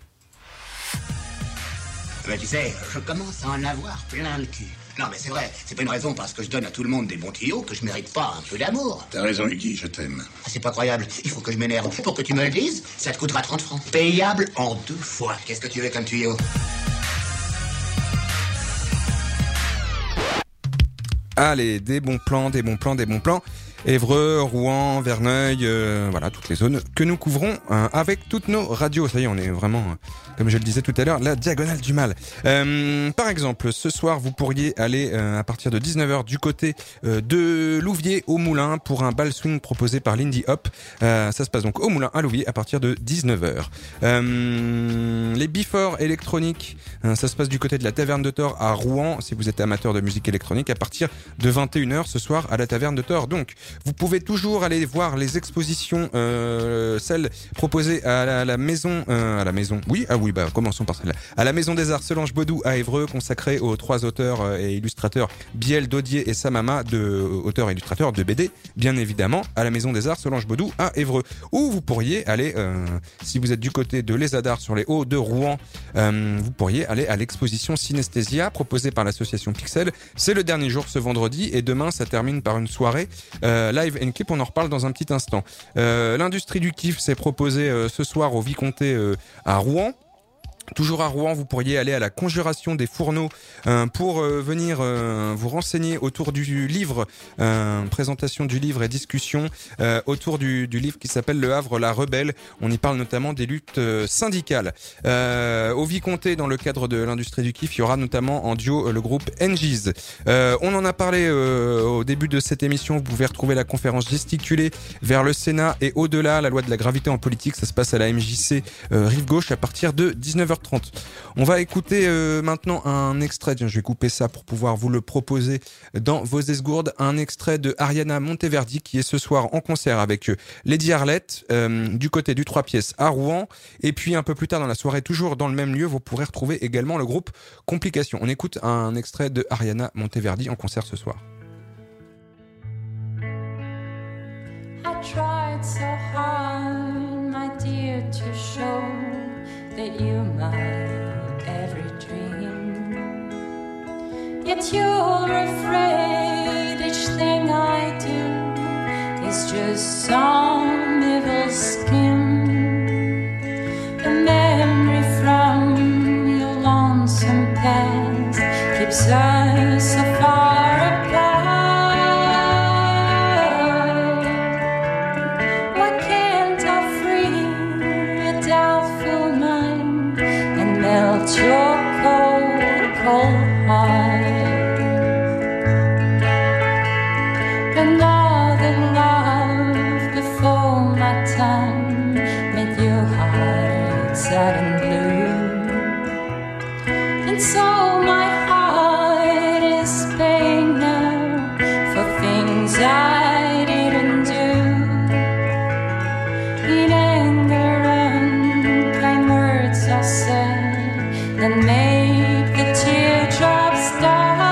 Mais tu sais, je commence à en avoir plein le cul. Non mais c'est vrai, c'est pas une raison parce que je donne à tout le monde des bons tuyaux que je mérite pas un peu d'amour. T'as raison, Iggy, je t'aime. Ah, c'est pas croyable, il faut que je m'énerve. Pour que tu me le dises, ça te coûtera trente francs. Payable en deux fois. Qu'est-ce que tu veux comme tuyau? Allez, des bons plans, des bons plans, des bons plans. Évreux, Rouen, Verneuil, euh, voilà, toutes les zones que nous couvrons euh, avec toutes nos radios. Ça y est, on est vraiment, euh, comme je le disais tout à l'heure, la diagonale du mal. Euh, par exemple, ce soir, vous pourriez aller euh, à partir de dix-neuf heures du côté euh, de Louviers au Moulin pour un bal swing proposé par Lindy Hop. Euh, ça se passe donc au Moulin à Louviers à partir de dix-neuf heures. Euh, les Before électroniques, euh, ça se passe du côté de la Taverne de Thor à Rouen, si vous êtes amateur de musique électronique, à partir de vingt et une heures ce soir à la Taverne de Thor. Donc, vous pouvez toujours aller voir les expositions, euh, celles proposées à la, à la maison, euh, à la maison, oui, ah oui, bah commençons par celle-là, à la Maison des Arts Solange Baudou à Évreux, consacrée aux trois auteurs euh, et illustrateurs Biel, Dodier et Samama, de euh, auteurs et illustrateurs de B D, bien évidemment, à la Maison des Arts Solange Baudou à Évreux. Ou vous pourriez aller, euh, si vous êtes du côté de l'Esadar sur les Hauts de Rouen, euh, vous pourriez aller à l'exposition Synesthésia proposée par l'association Pixel. C'est le dernier jour ce vendredi et demain ça termine par une soirée euh, live and clip. On en reparle dans un petit instant. Euh, l'industrie du kiff s'est proposée euh, ce soir au Vicomté euh, à Rouen. Toujours à Rouen, vous pourriez aller à la Conjuration des Fourneaux euh, pour euh, venir euh, vous renseigner autour du livre, euh, présentation du livre et discussion euh, autour du, du livre qui s'appelle Le Havre, la Rebelle. On y parle notamment des luttes euh, syndicales. Euh, au Vicomté, dans le cadre de l'industrie du kiff, il y aura notamment en duo euh, le groupe N G S. Euh, on en a parlé euh, au début de cette émission. Vous pouvez retrouver la conférence gesticulée vers le Sénat et au-delà, la loi de la gravité en politique. Ça se passe à la M J C euh, Rive Gauche à partir de dix-neuf heures trente. On va écouter euh, maintenant un extrait, je vais couper ça pour pouvoir vous le proposer dans vos esgourdes, un extrait de Ariana Monteverdi qui est ce soir en concert avec Lady Arlette euh, du côté du trois pièces à Rouen, et puis un peu plus tard dans la soirée, toujours dans le même lieu, vous pourrez retrouver également le groupe Complications. On écoute un extrait de Ariana Monteverdi en concert ce soir. I tried so hard, my dear, to show that you're my every dream. Yet you're afraid each thing I do is just some evil scheme. The memory from your lonesome past keeps us so far apart. Why can't I free a doubtful mind and melt your cold, cold heart? Another love before my time made your heart sad and blue. And so my heart is paying now for things I didn't do. In anger and kind words I said that made the teardrops die.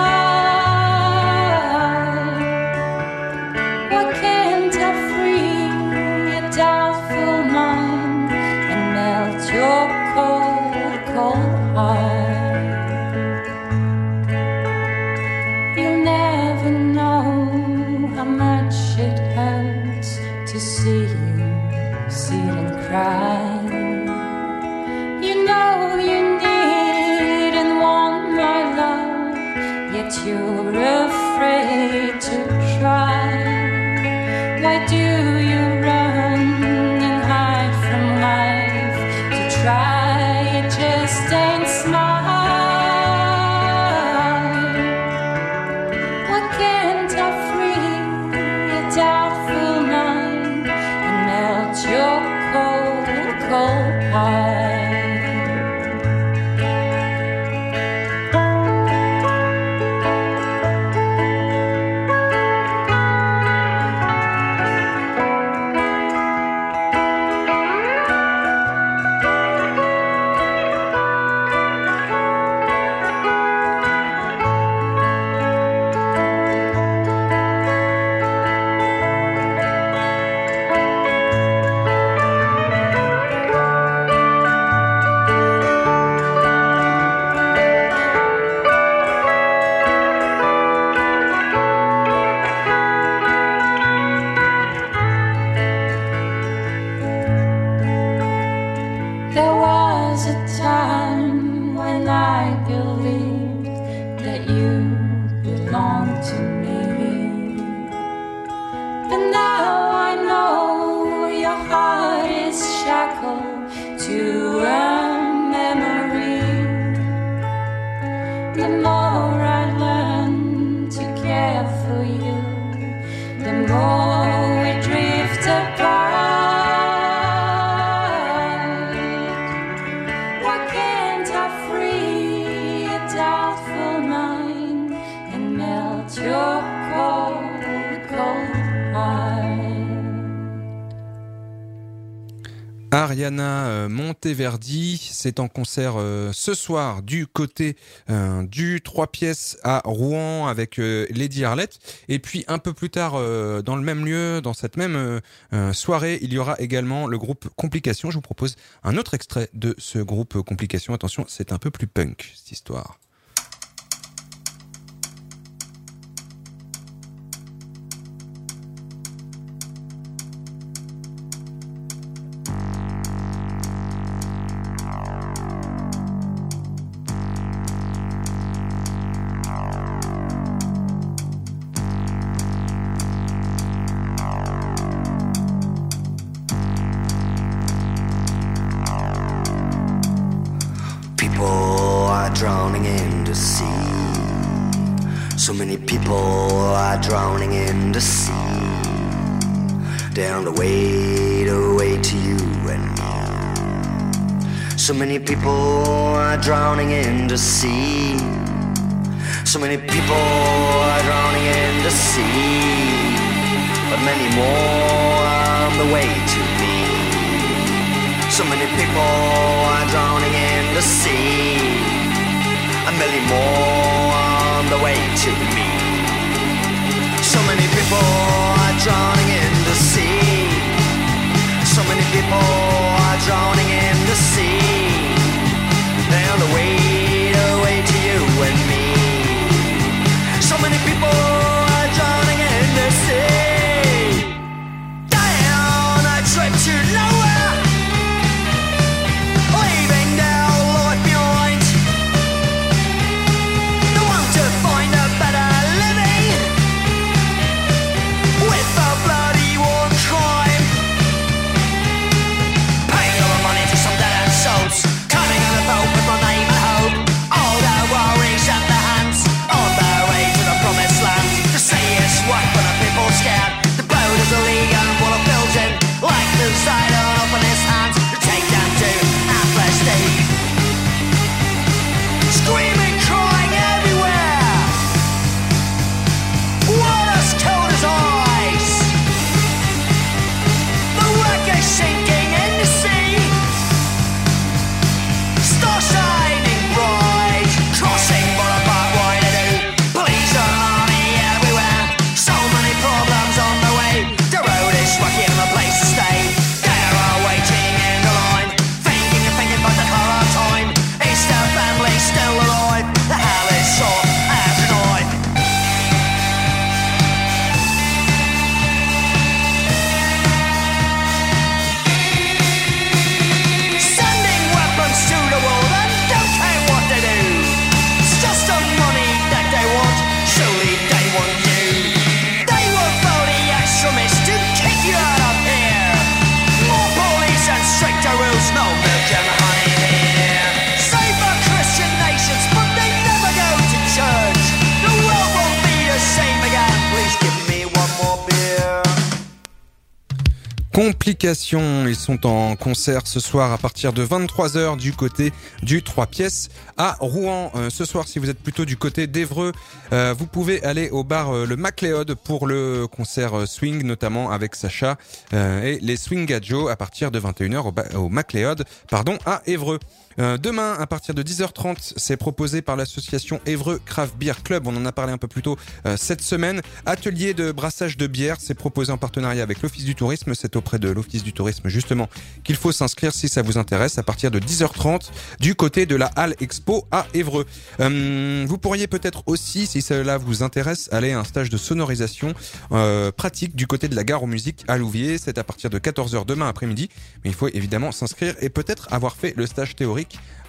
Why can't I free a doubtful mind and melt your cold, cold heart? You'll never know how much it hurts to see you sit and cry. You know you need and want my love, yet you're afraid to try. Why do you run and hide from life? To try it just ain't smart. Why can't I free a doubtful mind and melt your cold, cold heart? There was a time when I believed that you belonged to me. But to a memory. The more I learn to care for you, the more we drift apart. Why can't I free a doubtful mind and melt your cold, cold heart? Ariana euh, Monteverdi, c'est en concert euh, ce soir du côté euh, du trois pièces à Rouen avec euh, Lady Arlette. Et puis un peu plus tard, euh, dans le même lieu, dans cette même euh, euh, soirée, il y aura également le groupe Complication. Je vous propose un autre extrait de ce groupe Complication. Attention, c'est un peu plus punk cette histoire. People are drowning in the sea. So many people are drowning in the sea. They're on the way, the way to you and me. So many people are drowning in the sea. So many people are drowning in the sea. But many more are on the way to me. So many people are drowning in the sea. A million more on the way to me. So many people are drowning in the sea. So many people are drowning in the sea. They're on the way, the way to you and me. So many people are drowning in the sea. Down a trip to nowhere. Complication, ils sont en concert ce soir à partir de vingt-trois heures du côté du trois pièces à Rouen. Euh, ce soir, si vous êtes plutôt du côté d'Évreux, euh, vous pouvez aller au bar euh, le MacLeod pour le concert euh, swing, notamment avec Sacha euh, et les Swingadjo à partir de vingt et une heures au, ba- au MacLeod, pardon, à Évreux. Euh, demain, à partir de dix heures trente, c'est proposé par l'association Évreux Craft Beer Club. On en a parlé un peu plus tôt euh, cette semaine. Atelier de brassage de bière, c'est proposé en partenariat avec l'Office du Tourisme. C'est auprès de l'Office du Tourisme, justement, qu'il faut s'inscrire si ça vous intéresse à partir de dix heures trente du côté de la Halle Expo à Évreux. Euh, vous pourriez peut-être aussi, si cela vous intéresse, aller à un stage de sonorisation euh, pratique du côté de la Gare aux Musiques à Louviers. C'est à partir de quatorze heures demain après-midi. Mais il faut évidemment s'inscrire et peut-être avoir fait le stage théorique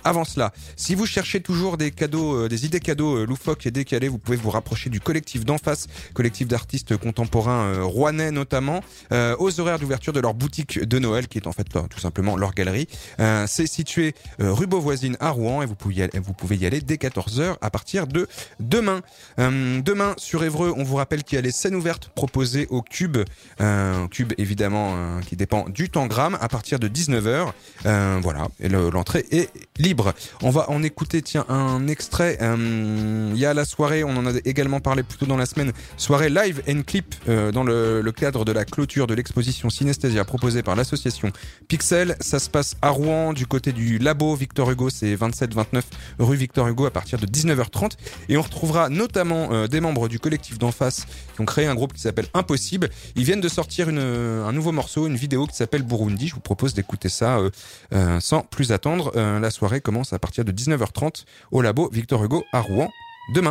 avant cela, si vous cherchez toujours des cadeaux, euh, des idées cadeaux euh, loufoques et décalés, vous pouvez vous rapprocher du collectif d'en face, collectif d'artistes contemporains euh, rouennais notamment, euh, aux horaires d'ouverture de leur boutique de Noël, qui est en fait euh, tout simplement leur galerie. Euh, c'est situé euh, rue Beauvoisine à Rouen et vous pouvez y aller, vous pouvez y aller dès quatorze heures à partir de demain. Euh, demain sur Évreux, on vous rappelle qu'il y a les scènes ouvertes proposées au Cube, euh, Cube évidemment euh, qui dépend du Tangram à partir de dix-neuf heures. Euh, voilà, et le, l'entrée est libre. On va en écouter tiens un extrait. Euh, il y a la soirée, on en a également parlé plus tôt dans la semaine, soirée live and clip euh, dans le, le cadre de la clôture de l'exposition Synesthésia proposée par l'association Pixel. Ça se passe à Rouen du côté du labo Victor Hugo, c'est vingt-sept vingt-neuf rue Victor Hugo à partir de dix-neuf heures trente et on retrouvera notamment euh, des membres du collectif d'en face qui ont créé un groupe qui s'appelle Impossible. Ils viennent de sortir une, un nouveau morceau, une vidéo qui s'appelle Burundi. Je vous propose d'écouter ça euh, euh, sans plus attendre. Euh, la soirée commence à partir de dix-neuf heures trente au labo Victor Hugo à Rouen demain.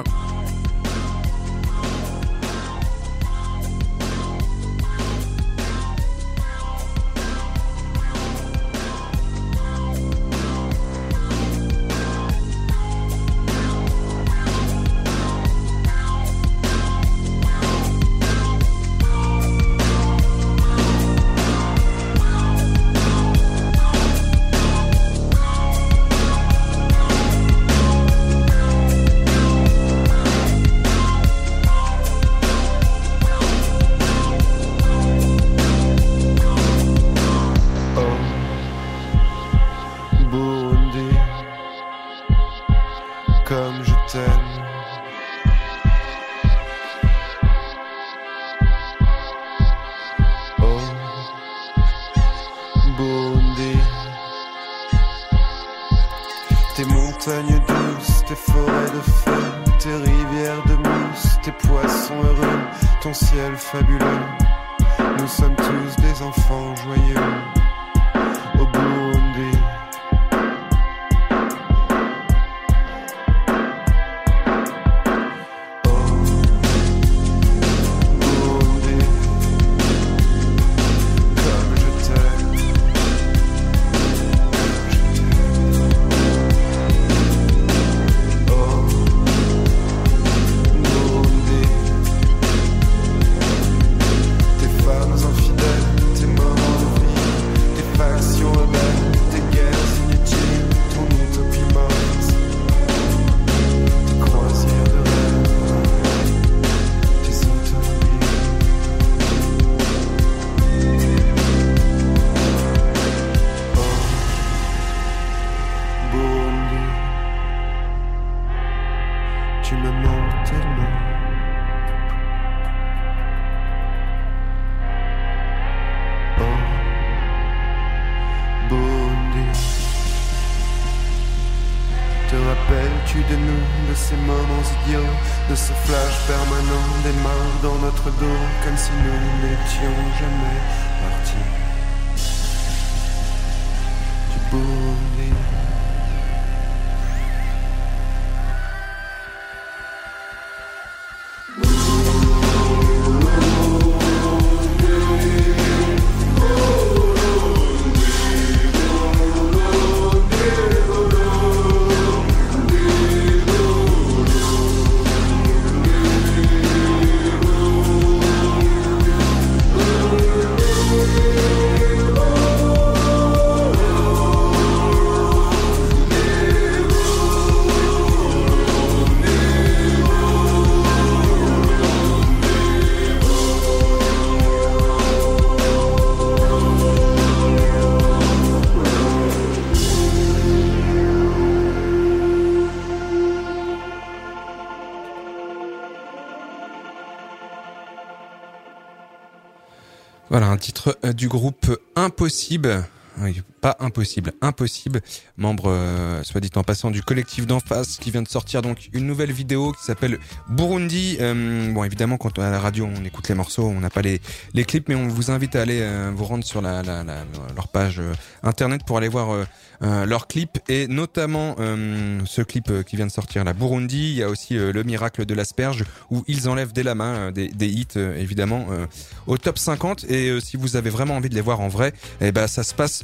Voilà un titre du groupe Impossible. Oui, pas impossible, impossible. Membre, euh, soit dit en passant, du collectif d'en face, qui vient de sortir donc une nouvelle vidéo qui s'appelle Burundi. Euh, bon, évidemment, quand à la radio on écoute les morceaux, on n'a pas les les clips, mais on vous invite à aller euh, vous rendre sur la, la, la leur page euh, internet pour aller voir euh, euh, leurs clips et notamment euh, ce clip euh, qui vient de sortir, la Burundi. Il y a aussi euh, le miracle de l'asperge où ils enlèvent dès la main euh, des, des hits euh, évidemment euh, au top cinquante. Et euh, si vous avez vraiment envie de les voir en vrai, eh ben ça se passe du côté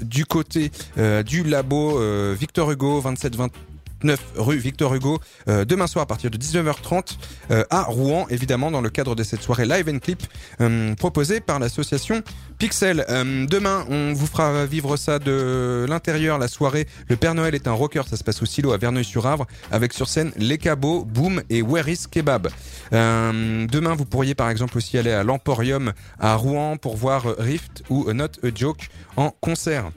côté euh, du labo euh, Victor Hugo, vingt-sept vingt-neuf rue Victor Hugo, euh, demain soir à partir de dix-neuf heures trente euh, à Rouen, évidemment dans le cadre de cette soirée live and clip euh, proposée par l'association Pixel. Euh, demain, on vous fera vivre ça de l'intérieur, la soirée. Le Père Noël est un rocker, ça se passe au Silo à Verneuil-sur-Avre, avec sur scène Les Cabots, Boom et Where is Kebab. Euh, demain, vous pourriez par exemple aussi aller à l'Emporium à Rouen pour voir Rift ou Not a Joke en concert.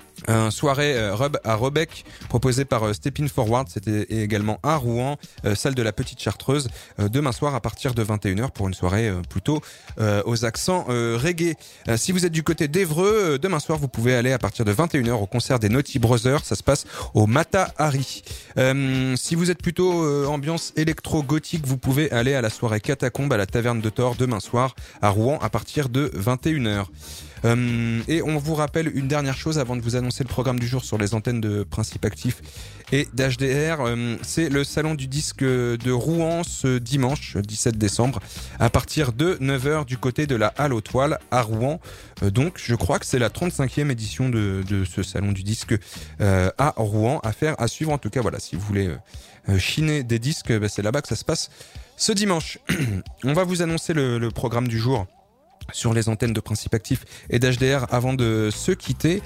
Un soirée euh, Rub à Rebec proposée par euh, Step In Forward, c'était également à Rouen, euh, salle de la Petite Chartreuse, euh, demain soir à partir de vingt et une heures pour une soirée euh, plutôt euh, aux accents euh, reggae. Euh, si vous êtes du côté d'Évreux, euh, demain soir vous pouvez aller à partir de vingt et une heures au concert des Naughty Brothers, ça se passe au Mata Hari. Euh, si vous êtes plutôt euh, ambiance électro-gothique, vous pouvez aller à la soirée Catacombe à la Taverne de Thor demain soir à Rouen à partir de vingt et une heures. Euh, et on vous rappelle une dernière chose avant de vous annoncer le programme du jour sur les antennes de Principe Actif et d'H D R. Euh, c'est le salon du disque de Rouen ce dimanche dix-sept décembre à partir de neuf heures du côté de la Halle aux Toiles à Rouen. Euh, donc je crois que c'est la trente-cinquième édition de, de ce salon du disque euh, à Rouen. À faire, à suivre en tout cas. Voilà, si vous voulez euh, chiner des disques, bah, c'est là-bas que ça se passe ce dimanche. On va vous annoncer le, le programme du jour sur les antennes de Principe Actif et d'H D R avant de se quitter.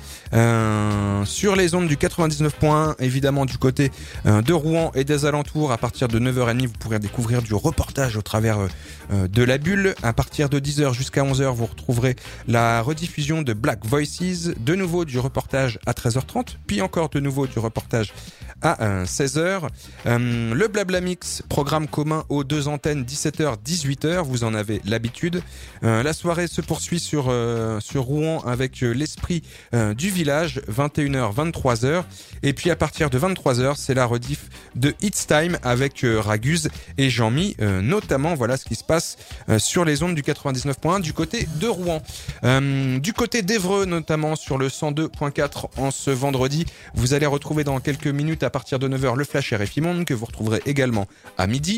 Euh, sur les ondes du quatre-vingt-dix-neuf point un, évidemment du côté euh, de Rouen et des alentours, à partir de neuf heures trente, vous pourrez découvrir du reportage au travers euh, de la bulle. À partir de dix heures jusqu'à onze heures, vous retrouverez la rediffusion de Black Voices, de nouveau du reportage à treize heures trente, puis encore de nouveau du reportage à euh, seize heures. Euh, le Blabla Mix, programme commun aux deux antennes, dix-sept heures dix-huit heures, vous en avez l'habitude. Euh, la soirée se poursuit sur euh, sur Rouen avec euh, l'esprit euh, du village, vingt et une heures vingt-trois heures, et puis à partir de vingt-trois heures, c'est la rediff de It's Time avec euh, Raguse et Jean-Mi, euh, notamment. Voilà ce qui se passe euh, sur les ondes du quatre-vingt-dix-neuf point un du côté de Rouen. Euh, du côté d'Évreux, notamment sur le cent deux point quatre en ce vendredi, vous allez retrouver dans quelques minutes à partir de neuf heures le Flash R F I Monde que vous retrouverez également à midi.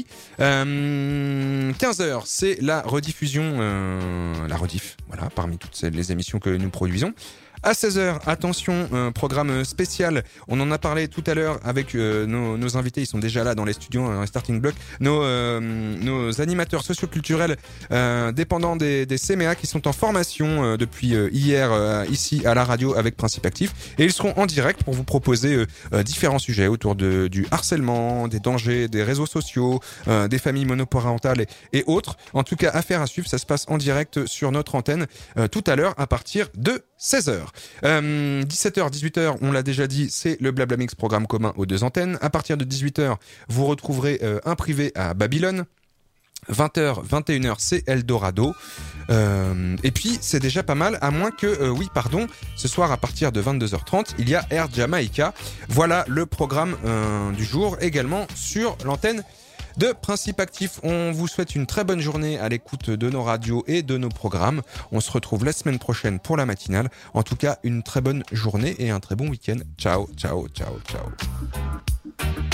Euh, quinze heures, c'est la rediffusion, euh, la rediff, voilà, parmi toutes ces, les émissions que nous produisons. À seize heures, attention, euh, programme spécial. On en a parlé tout à l'heure avec euh, nos, nos invités. Ils sont déjà là dans les studios, dans les starting blocks. Nos, euh, nos animateurs socioculturels euh, dépendants des, des C M E A qui sont en formation euh, depuis euh, hier euh, ici à la radio avec Principe Actif. Et ils seront en direct pour vous proposer euh, euh, différents sujets autour de, du harcèlement, des dangers, des réseaux sociaux, euh, des familles monoparentales et, et autres. En tout cas, affaire à suivre. Ça se passe en direct sur notre antenne euh, tout à l'heure à partir de seize heures. Euh, dix-sept heures, dix-huit heures, on l'a déjà dit, c'est le Blabla Mix, programme commun aux deux antennes. À partir de dix-huit heures, vous retrouverez euh, un privé à Babylone. vingt heures, vingt et une heures, c'est Eldorado. Euh, et puis, c'est déjà pas mal, à moins que, euh, oui, pardon, ce soir à partir de vingt-deux heures trente, il y a Air Jamaica. Voilà le programme euh, du jour, également sur l'antenne de Principe Actif. On vous souhaite une très bonne journée à l'écoute de nos radios et de nos programmes. On se retrouve la semaine prochaine pour la matinale. En tout cas, une très bonne journée et un très bon week-end. Ciao, ciao, ciao, ciao.